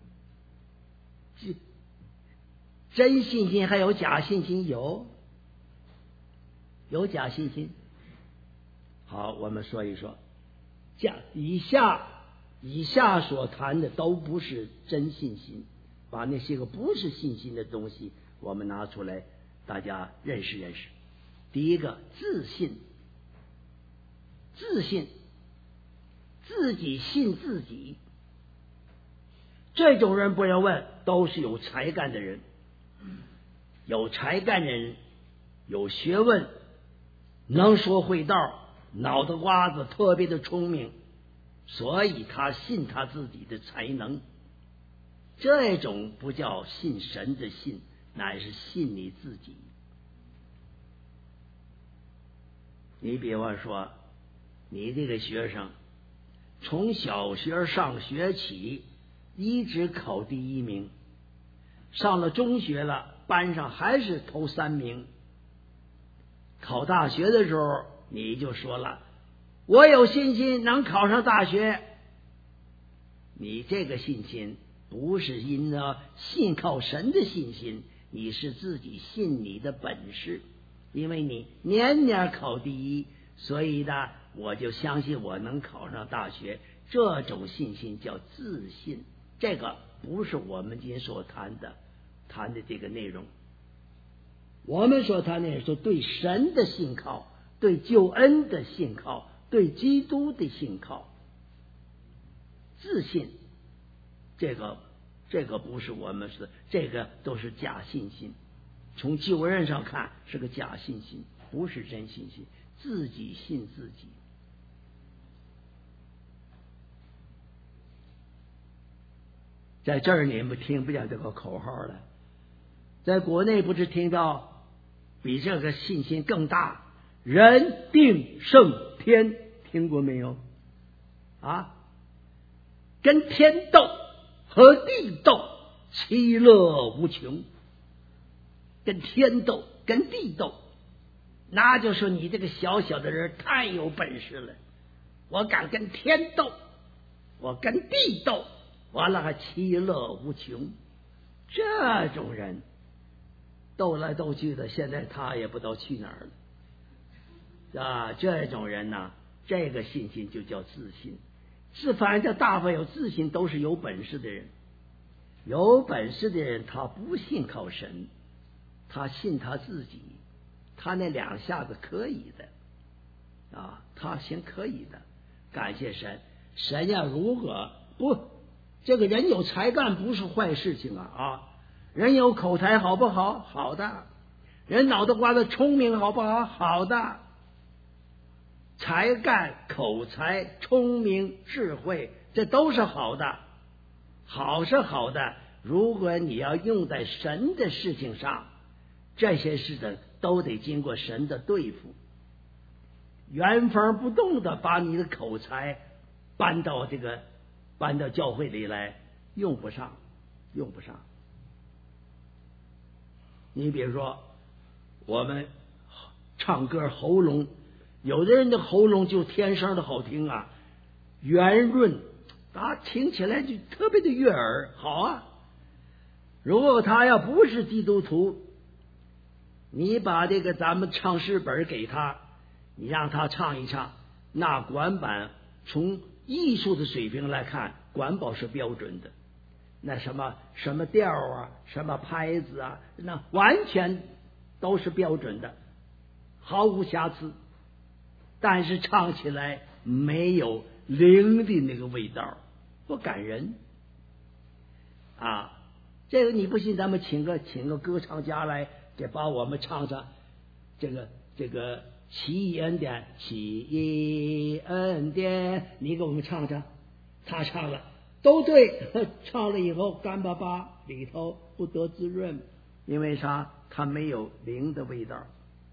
真信心还有假信心，有有假信心。好，我们说一说，假以下以下所谈的都不是真信心，把那些个不是信心的东西我们拿出来，大家认识认识。第一个，自信，自信，自己信自己。这种人不要问，都是有才干的人，有才干的人，有学问，能说会道，脑袋瓜子特别的聪明，所以他信他自己的才能。这种不叫信神的信，乃是信你自己。你比方说，你这个学生从小学上学起一直考第一名，上了中学了，班上还是头三名。考大学的时候，你就说了，我有信心能考上大学。你这个信心不是因着信靠神的信心，你是自己信你的本事。因为你年年考第一，所以呢，我就相信我能考上大学。这种信心叫自信，这个不是我们今天所谈的谈的这个内容。我们所谈的是对神的信靠，对救恩的信靠，对基督的信靠。自信，这个这个不是我们是，这个都是假信心。从救恩上看是个假信心，不是真信心，自己信自己。在这儿你们听不见这个口号了，在国内不是听到比这个信心更大，人定胜天，听过没有啊？跟天斗和地斗，其乐无穷。跟天斗跟地斗，那就说你这个小小的人太有本事了，我敢跟天斗，我跟地斗，完了还其乐无穷。这种人斗来斗去的，现在他也不知道去哪儿了啊！这种人呢，这个信心就叫自信。是反正大部分有自信都是有本事的人，有本事的人他不信靠神，他信他自己，他那两下子可以的啊，他行可以的。感谢神，神呀，如果不这个人有才干不是坏事情啊啊，人有口才好不好？好的。人脑袋瓜子聪明好不好？好的。才干、口才、聪明、智慧，这都是好的，好是好的。如果你要用在神的事情上，这些事的都得经过神的对付。原封不动的把你的口才搬到这个搬到教会里来，用不上，用不上。你比如说，我们唱歌喉咙。有的人的喉咙就天生的好听啊，圆润啊，听起来就特别的悦耳，好啊。如果他要不是基督徒，你把这个咱们唱诗本给他， 你让他唱一唱，那管板从艺术的水平来看，管保是标准的，那什么什么调啊，什么拍子啊，那完全都是标准的，毫无瑕疵。但是唱起来没有灵的那个味道，不感人啊！这个你不信，咱们请个请个歌唱家来，给把我们唱唱这个这个奇异恩典，奇异恩典，你给我们唱唱。他唱了都对，唱了以后干巴巴，里头不得滋润，因为啥？它没有灵的味道。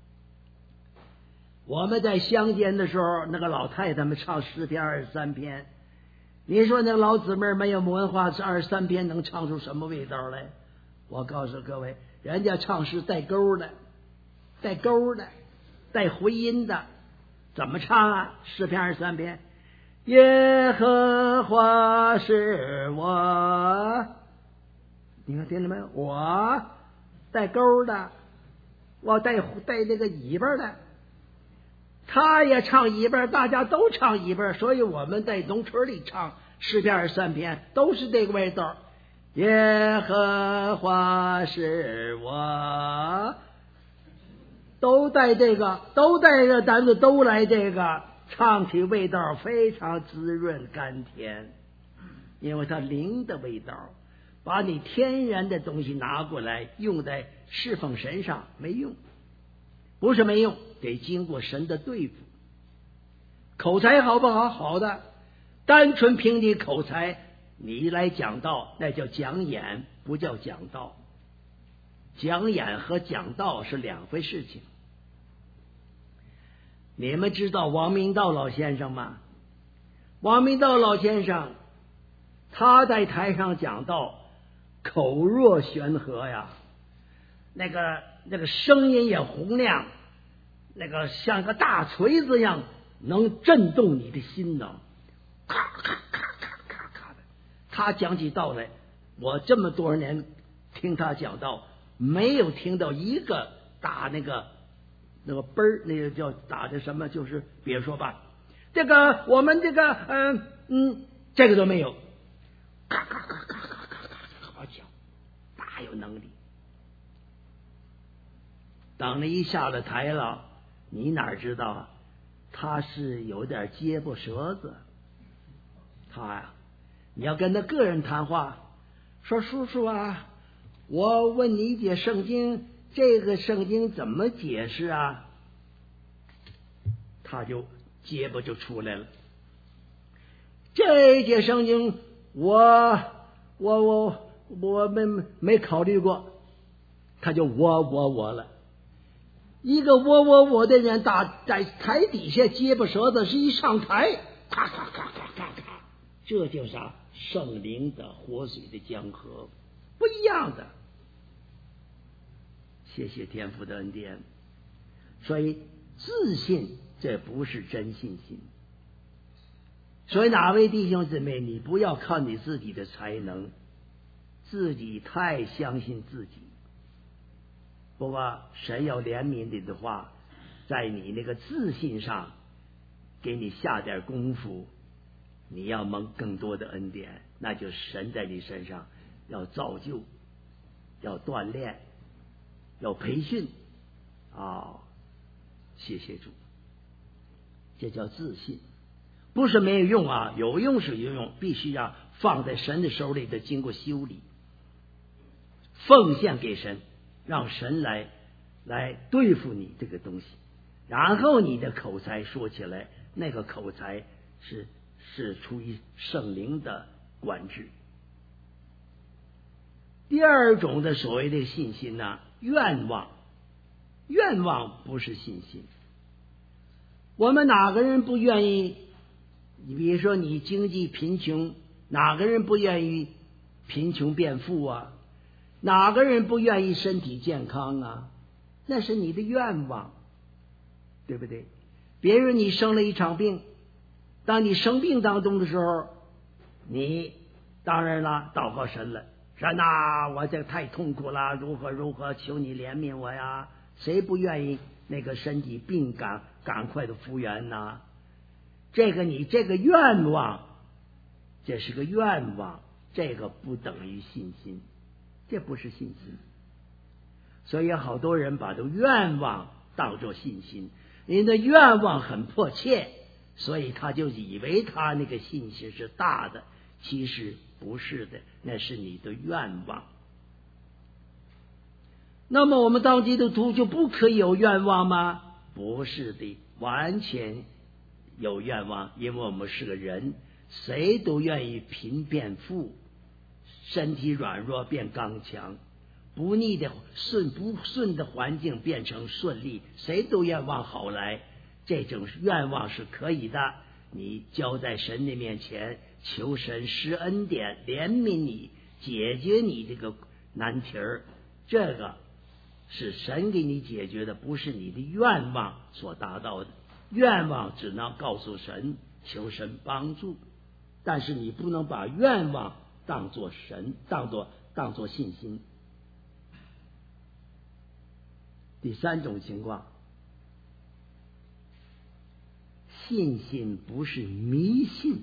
我们在乡间的时候，那个老太太们唱诗篇二十三篇，你说那个老姊妹没有文化，这二十三篇能唱出什么味道来？我告诉各位，人家唱诗带勾的，带勾的，带回音的，怎么唱啊？诗篇二十三篇，耶和华是我，你看听了没有？我带勾的，我带带那个尾巴的。他也唱一半，大家都唱一半，所以我们在农村里唱诗篇二十三篇都是这个味道。耶和华是我，都带这个，都带这个，咱们都来这个，唱起味道非常滋润甘甜，因为它灵的味道。把你天然的东西拿过来用在侍奉神上没用，不是没用，得经过神的对付。口才好不好？好的，单纯凭你口才，你来讲道，那叫讲演，不叫讲道。讲演和讲道是两回事情。你们知道王明道老先生吗？王明道老先生他在台上讲道，口若悬河呀，那个那个声音也洪亮，那个像个大锤子一样，能震动你的心脑，咔咔咔咔咔咔的。他讲起道来，我这么多年听他讲道，没有听到一个打那个那个嘣儿，那个叫打的什么，就是比如说吧，这个我们这个嗯嗯，这个都没有，咔咔咔咔咔咔咔，好讲，大有能力。等了一下了台了，你哪知道啊？他是有点结巴舌子。他呀，你要跟他个人谈话，说叔叔啊，我问你一节圣经，这个圣经怎么解释啊？他就结巴就出来了。这节圣经我我我我没没考虑过，他就我我我了。一个我我我的人打在台底下结巴舌头，是一上台咔咔咔咔咔咔，这就是啥？圣灵的活水的江河，不一样的。谢谢天父的恩典。所以自信这不是真信心。所以哪位弟兄姊妹，你不要靠你自己的才能，自己太相信自己。不过神要怜悯你的话，在你那个自信上给你下点功夫，你要蒙更多的恩典，那就是神在你身上要造就，要锻炼，要培训啊、哦！谢谢主，这叫自信，不是没有用啊，有用是有用，必须要放在神的手里的，经过修理，奉献给神，让神来来对付你这个东西，然后你的口才说起来，那个口才是是出于圣灵的管制。第二种的所谓的信心呢，愿望，愿望不是信心。我们哪个人不愿意？你比如说你经济贫穷，哪个人不愿意贫穷变富啊？哪个人不愿意身体健康啊？那是你的愿望，对不对？别人你生了一场病，当你生病当中的时候，你当然了祷告神了，神啊，我这太痛苦了，如何如何，求你怜悯我呀！谁不愿意那个身体病赶赶快的复原呐。这个你这个愿望，这是个愿望，这个不等于信心，这不是信心。所以好多人把这愿望当作信心，你的愿望很迫切，所以他就以为他那个信心是大的，其实不是的，那是你的愿望。那么我们当基督徒就不可以有愿望吗？不是的，完全有愿望，因为我们是个人，谁都愿意贫变富，身体软弱变刚强，不逆的顺不顺的环境变成顺利，谁都愿望好来，这种愿望是可以的。你交在神的面前，求神施恩典，怜悯你，解决你这个难题儿，这个是神给你解决的，不是你的愿望所达到的。愿望只能告诉神，求神帮助，但是你不能把愿望当作神，当作当作信心。第三种情况，信心不是迷信。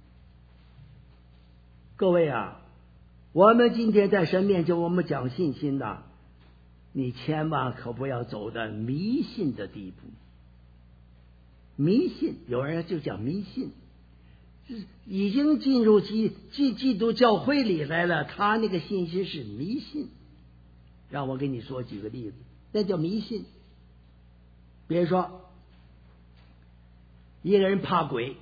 各位啊，我们今天在神面前我们讲信心的，你千万可不要走到迷信的地步。迷信，有人就讲迷信，已经进入基基基督教会里来了，他那个信心是迷信。让我给你说几个例子，那叫迷信。比如说，一个人怕鬼，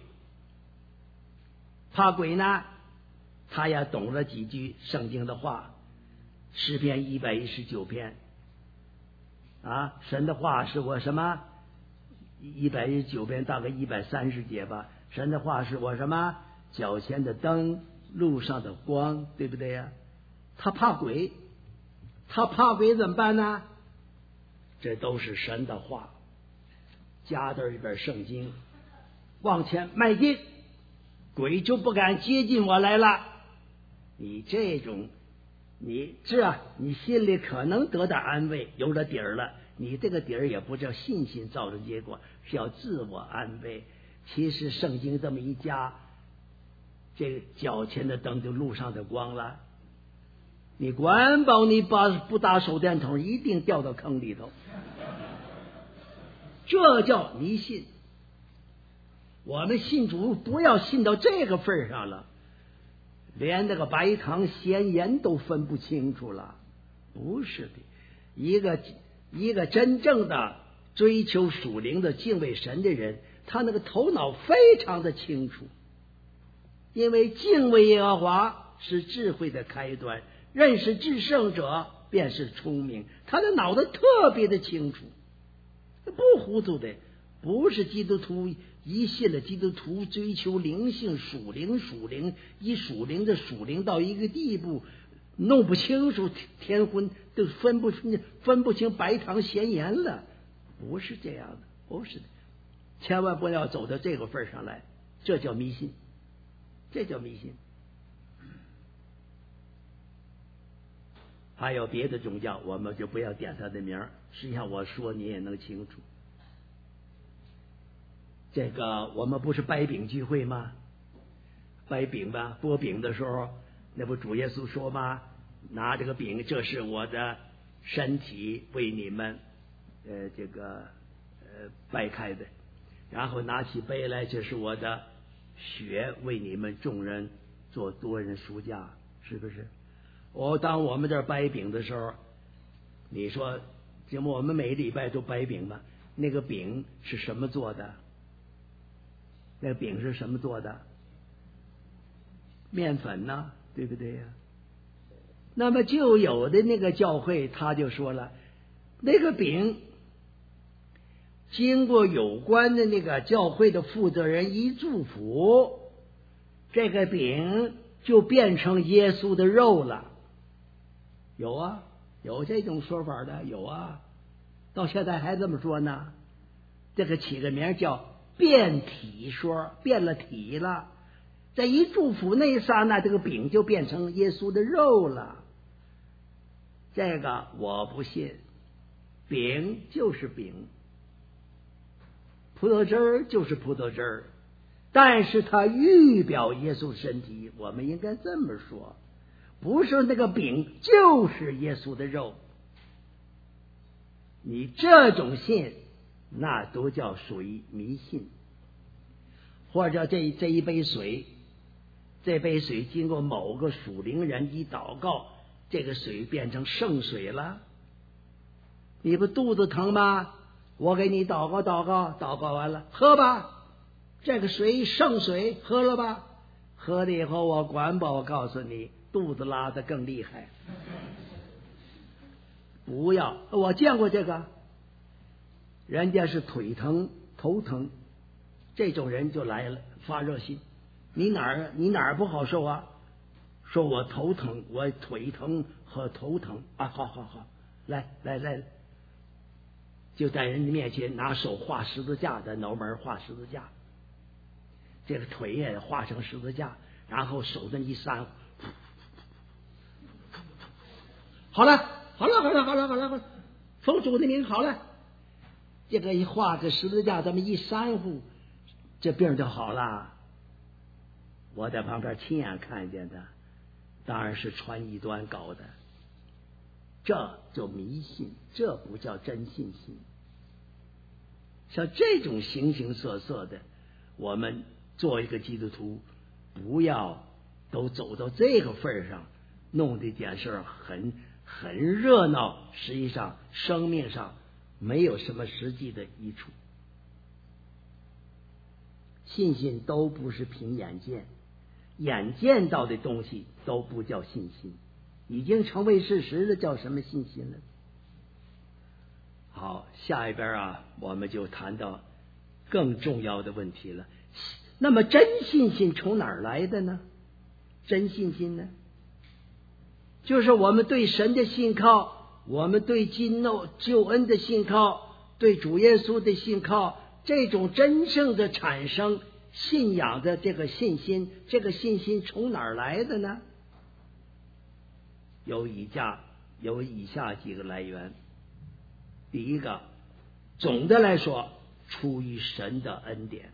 怕鬼呢，他也懂了几句圣经的话，诗篇一百一十九篇啊，神的话是我什么？一百一十九篇大概一百三十节吧。神的话是我什么？脚前的灯，路上的光，对不对呀？他怕鬼，他怕鬼怎么办呢？这都是神的话，加到一本圣经，往前迈进，鬼就不敢接近我来了。你这种，你这你心里可能得到安慰，有了底儿了。你这个底儿也不叫信心造成结果，是要自我安慰。其实圣经这么一加，这个脚前的灯就路上的光了。你管保你把不打手电筒，一定掉到坑里头。这叫迷信。我们信主不要信到这个份上了，连那个白糖咸盐都分不清楚了。不是的，一个一个真正的追求属灵的敬畏神的人，他那个头脑非常的清楚，因为敬畏耶和华是智慧的开端，认识至圣者便是聪明。他的脑子特别的清楚，不糊涂的。不是基督徒一信了基督徒追求灵性属灵属灵，以属灵的属灵到一个地步，弄不清楚天昏，都分不清分不清白糖咸盐了。不是这样的，不是的，千万不要走到这个份上来，这叫迷信，这叫迷信。还有别的宗教，我们就不要点他的名儿，实际上我说你也能清楚。这个我们不是掰饼聚会吗？掰饼吧，剥饼的时候，那不主耶稣说吗？拿这个饼，这是我的身体，为你们呃这个呃掰开的。然后拿起杯来，这是我的血，为你们众人做多人赎价，是不是？我当我们这儿掰饼的时候，你说，节目我们每礼拜都掰饼吧？那个饼是什么做的？那个饼是什么做的？面粉呢，对不对呀？那么就有的那个教会他就说了，那个饼经过有关的那个教会的负责人一祝福，这个饼就变成耶稣的肉了。有啊，有这种说法的，有啊，到现在还这么说呢。这个起个名叫变体说，变了体了。在一祝福那一刹那，这个饼就变成耶稣的肉了。这个我不信，饼就是饼， 葡萄汁儿就是葡萄汁儿，但是它预表耶稣身体，我们应该这么说，不是那个饼就是耶稣的肉。你这种信，那都叫属于迷信。或者这这一杯水，这杯水经过某个属灵人一祷告，这个水变成圣水了。你不肚子疼吗？我给你祷告祷告，祷告完了喝吧，这个水圣水喝了吧，喝了以后我管吧，我告诉你，肚子拉得更厉害。不要，我见过这个，人家是腿疼头疼，这种人就来了，发热心，你哪儿你哪儿不好受啊？说我头疼，我腿疼和头疼啊，好好好，来来来，就在人家面前拿手画十字架，在脑门画十字架，这个腿也画成十字架，然后手这一扇，好了好了好了好了好了好了，奉主的名好了，这个一画个十字架，这么一扇呼，这病就好了。我在旁边亲眼看见的，当然是传异端搞的，这就迷信，这不叫真信心。像这种形形色色的，我们做一个基督徒，不要都走到这个份上，弄这件事很很热闹，实际上生命上没有什么实际的益处。信心都不是凭眼见，眼见到的东西都不叫信心，已经成为事实的叫什么信心了？好，下一边啊，我们就谈到更重要的问题了。那么真信心从哪儿来的呢？真信心呢，就是我们对神的信靠，我们对今后救恩的信靠，对主耶稣的信靠，这种真正的产生信仰的这个信心，这个信心从哪儿来的呢？有以下有以下几个来源。第一个，总的来说，出于神的恩典。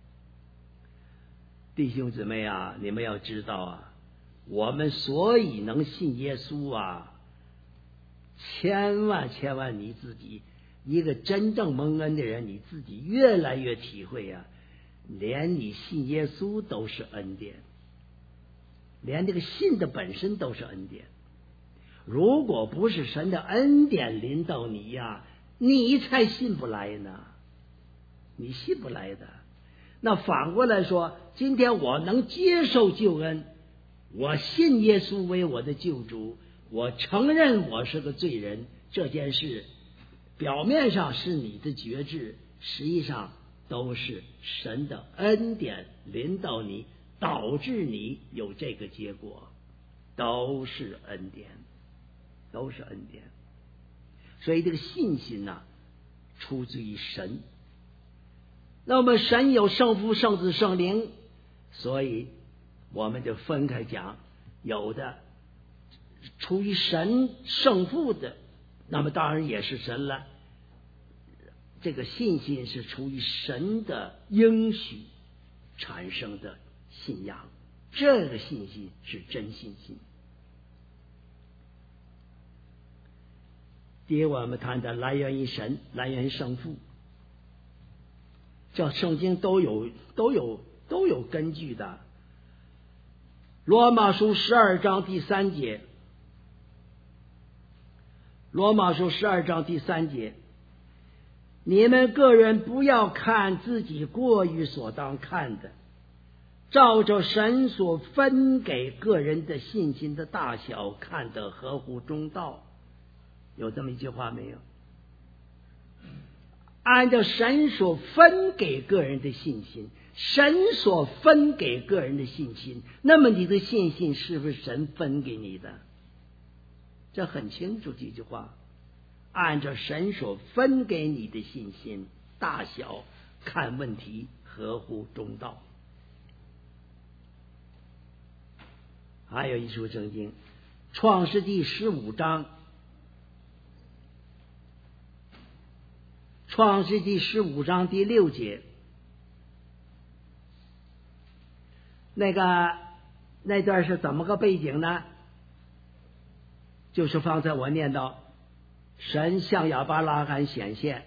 弟兄姊妹啊，你们要知道啊，我们所以能信耶稣啊，千万千万你自己一个真正蒙恩的人，你自己越来越体会啊，连你信耶稣都是恩典，连这个信的本身都是恩典。如果不是神的恩典临到你呀、啊，你才信不来呢，你信不来的。那反过来说，今天我能接受救恩，我信耶稣为我的救主，我承认我是个罪人，这件事表面上是你的觉知，实际上都是神的恩典临到你，导致你有这个结果，都是恩典，都是恩典。所以这个信心呢、啊，出自于神。那么神有圣父、圣子、圣灵，所以我们就分开讲，有的出于神圣父的，那么当然也是神了。这个信心是出于神的应许产生的信仰，这个信心是真信心。第一，我们谈的来源于神，来源于圣父，这圣经都有都有都有根据的。罗马书十二章第三节，罗马书十二章第三节，你们个人不要看自己过于所当看的，照着神所分给个人的信心的大小，看得合乎中道。有这么一句话没有？按照神所分给个人的信心，神所分给个人的信心，那么你的信心是不是神分给你的？这很清楚，这句话按照神所分给你的信心大小，看问题合乎中道。还有一处圣经，创世纪十五章，创世纪十五章第六节， 那个那段是怎么个背景呢？就是方才我念到，神向亚伯拉罕显现，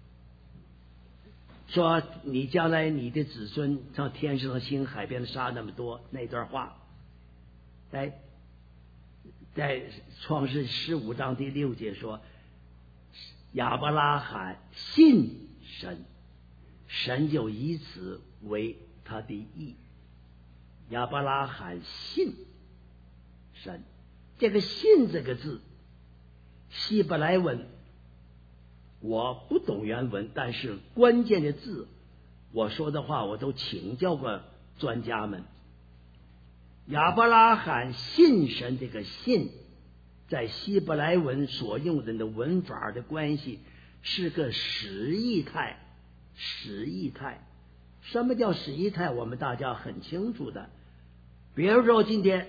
说你将来你的子孙像天上的星、海边的沙那么多，那段话，在在创世十五章第六节说，亚伯拉罕信神，神就以此为他的义。亚伯拉罕信神，这个信这个字，希伯来文我不懂原文，但是关键的字，我说的话我都请教过专家们。亚伯拉罕信神这个信，在希伯来文所用的文法的关系是个使役态，使役态。什么叫使役态？我们大家很清楚的。比如说今天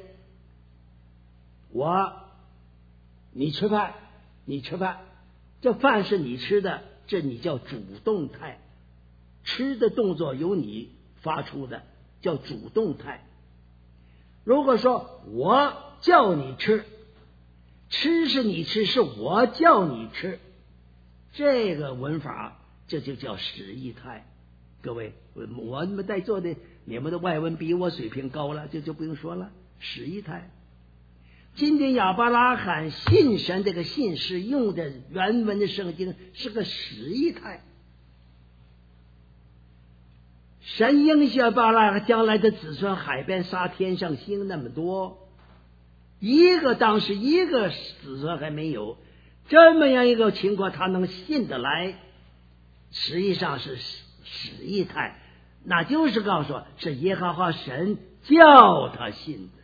我你吃饭，你吃饭，这饭是你吃的，这你叫主动态，吃的动作由你发出的，叫主动态。如果说我叫你吃，吃是你吃，是我叫你吃，这个文法这就叫使役态。各位，我们在座的你们的外文比我水平高了，这就不用说了，使役态。今天亚伯拉罕信神，这个信是用的原文的圣经是个使役态。神应许亚伯拉罕将来的子孙海边沙天上星那么多，一个当时一个子孙还没有，这么样一个情况他能信得来，实际上是使役态，那就是告诉说是耶和华神叫他信的。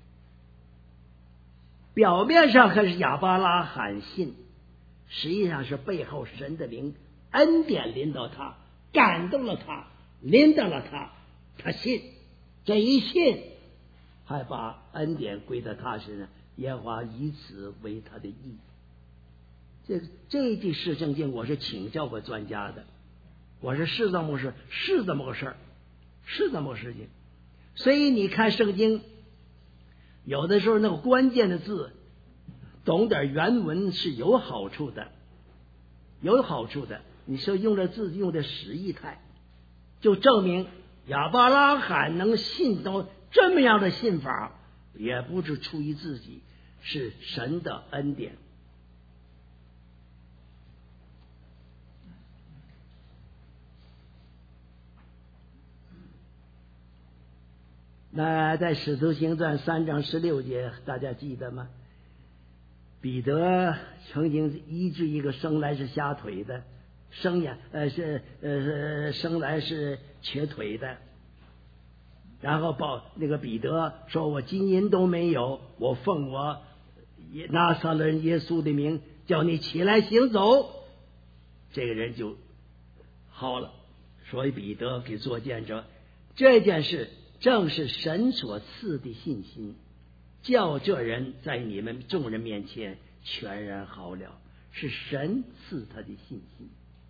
表面上还是亚伯拉罕信，实际上是背后神的灵恩典临到他，感动了他，临到了他，他信，这一信还把恩典归到他身上，耶和华以此为他的义。这这句释圣经我是请教过专家的，我说是这么回事，是这么个事儿，是这么个事情。所以你看圣经有的时候那个关键的字懂点原文是有好处的，有好处的。你说用的字用的使役态，就证明亚伯拉罕能信到这么样的信法，也不是出于自己，是神的恩典。那在使徒行传三章十六节，大家记得吗？彼得曾经医治一个生来是瞎腿的，生呀呃是呃生来是瘸腿的，然后报那个彼得说：“我金银都没有，我奉我拿撒勒人耶稣的名，叫你起来行走。”这个人就好了。所以彼得给做见证，这件事正是神所赐的信心，叫这人在你们众人面前全然好了，是神赐他的信心。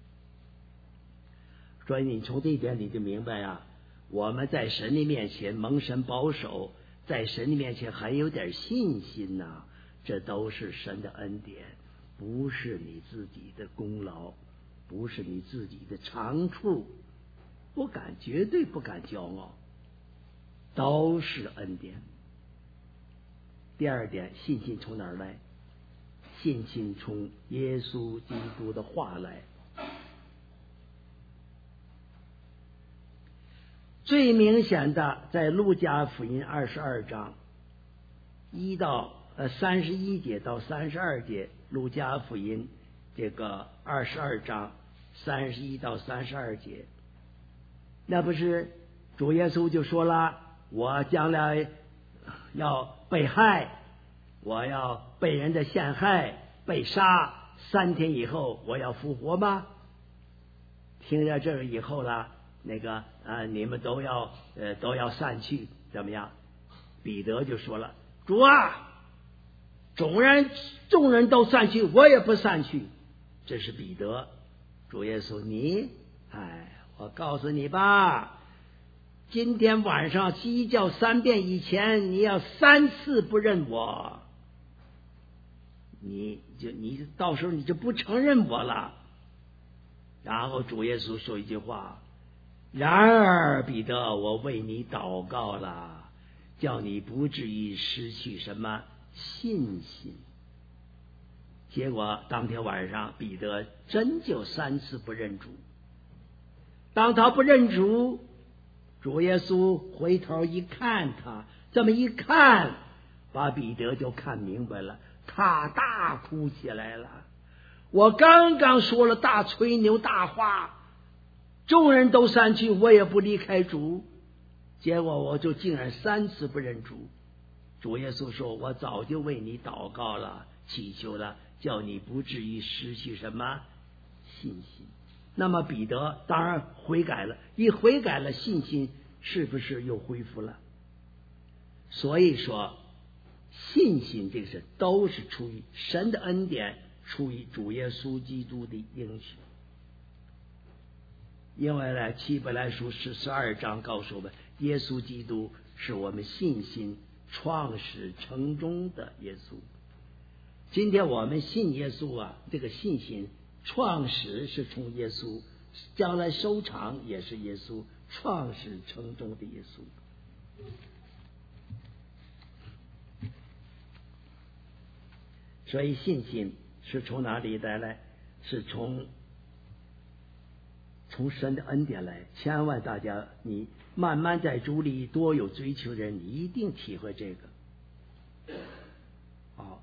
所以你从这一点你就明白啊，我们在神的面前蒙神保守，在神的面前还有点信心呐、啊，这都是神的恩典，不是你自己的功劳，不是你自己的长处，不敢，绝对不敢骄傲，都是恩典。第二点，信心从哪儿来？信心从耶稣基督的话来。最明显的，在路加福音二十二章一到呃三十一节到三十二节，路加福音这个二十二章三十一到三十二节，那不是主耶稣就说了，我将来要被害，我要被人的陷害，被杀，三天以后我要复活吗？听到这个以后了，那个啊，你们都要呃都要散去，怎么样？彼得就说了：“主啊，众人众人都散去，我也不散去。”这是彼得。主耶稣，你哎，我告诉你吧， 今天晚上鸡叫三遍以前，你要三次不认我，你就你到时候你就不承认我了。然后主耶稣说一句话：然而彼得，我为你祷告了，叫你不至于失去什么信心。结果当天晚上彼得真就三次不认主。当他不认主，主耶稣回头一看他，这么一看，把彼得就看明白了，他大哭起来了。我刚刚说了大吹牛大话，众人都散去，我也不离开主，结果我就竟然三次不认主。主耶稣说，我早就为你祷告了，祈求了，叫你不至于失去什么信心。那么彼得当然悔改了，一悔改了，信心是不是又恢复了？所以说信心这个事都是出于神的恩典，出于主耶稣基督的应许。因为呢，希伯来书十十二章告诉我们，耶稣基督是我们信心创始成终的耶稣。今天我们信耶稣啊，这个信心创始是从耶稣，将来收场也是耶稣，创始成终的耶稣。所以信心是从哪里来呢？是从从神的恩典来。千万大家你慢慢在主里多有追求的人，你一定体会这个。好，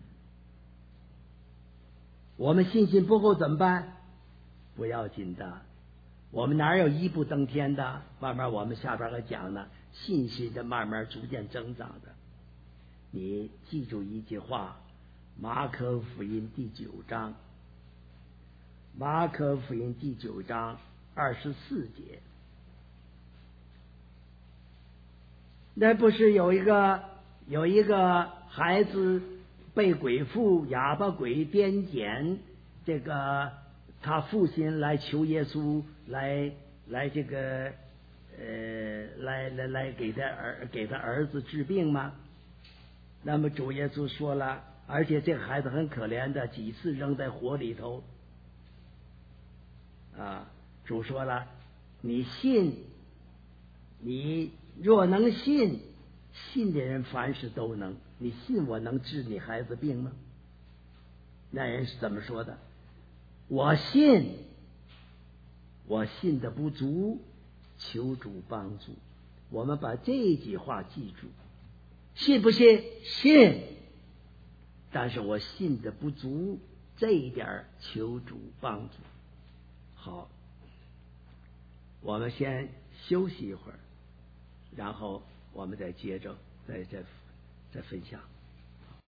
我们信心不够怎么办？不要紧的，我们哪有一步登天的？慢慢我们下边还讲呢，信心的慢慢逐渐增长的。你记住一句话，马可福音第九章，马可福音第九章二十四节，那不是有一个有一个孩子被鬼附，哑巴鬼癫痫，这个他父亲来求耶稣来来这个呃来来来给他儿给他儿子治病吗？那么主耶稣说了，而且这个孩子很可怜的，几次扔在火里头啊。主说了，你信，你若能信，信的人凡事都能。你信我能治你孩子病吗？那人是怎么说的？我信，我信的不足，求主帮助。我们把这句话记住，信不信？信，但是我信的不足，这一点求主帮助。好，我们先休息一会儿，然后我们再接着再再再分享。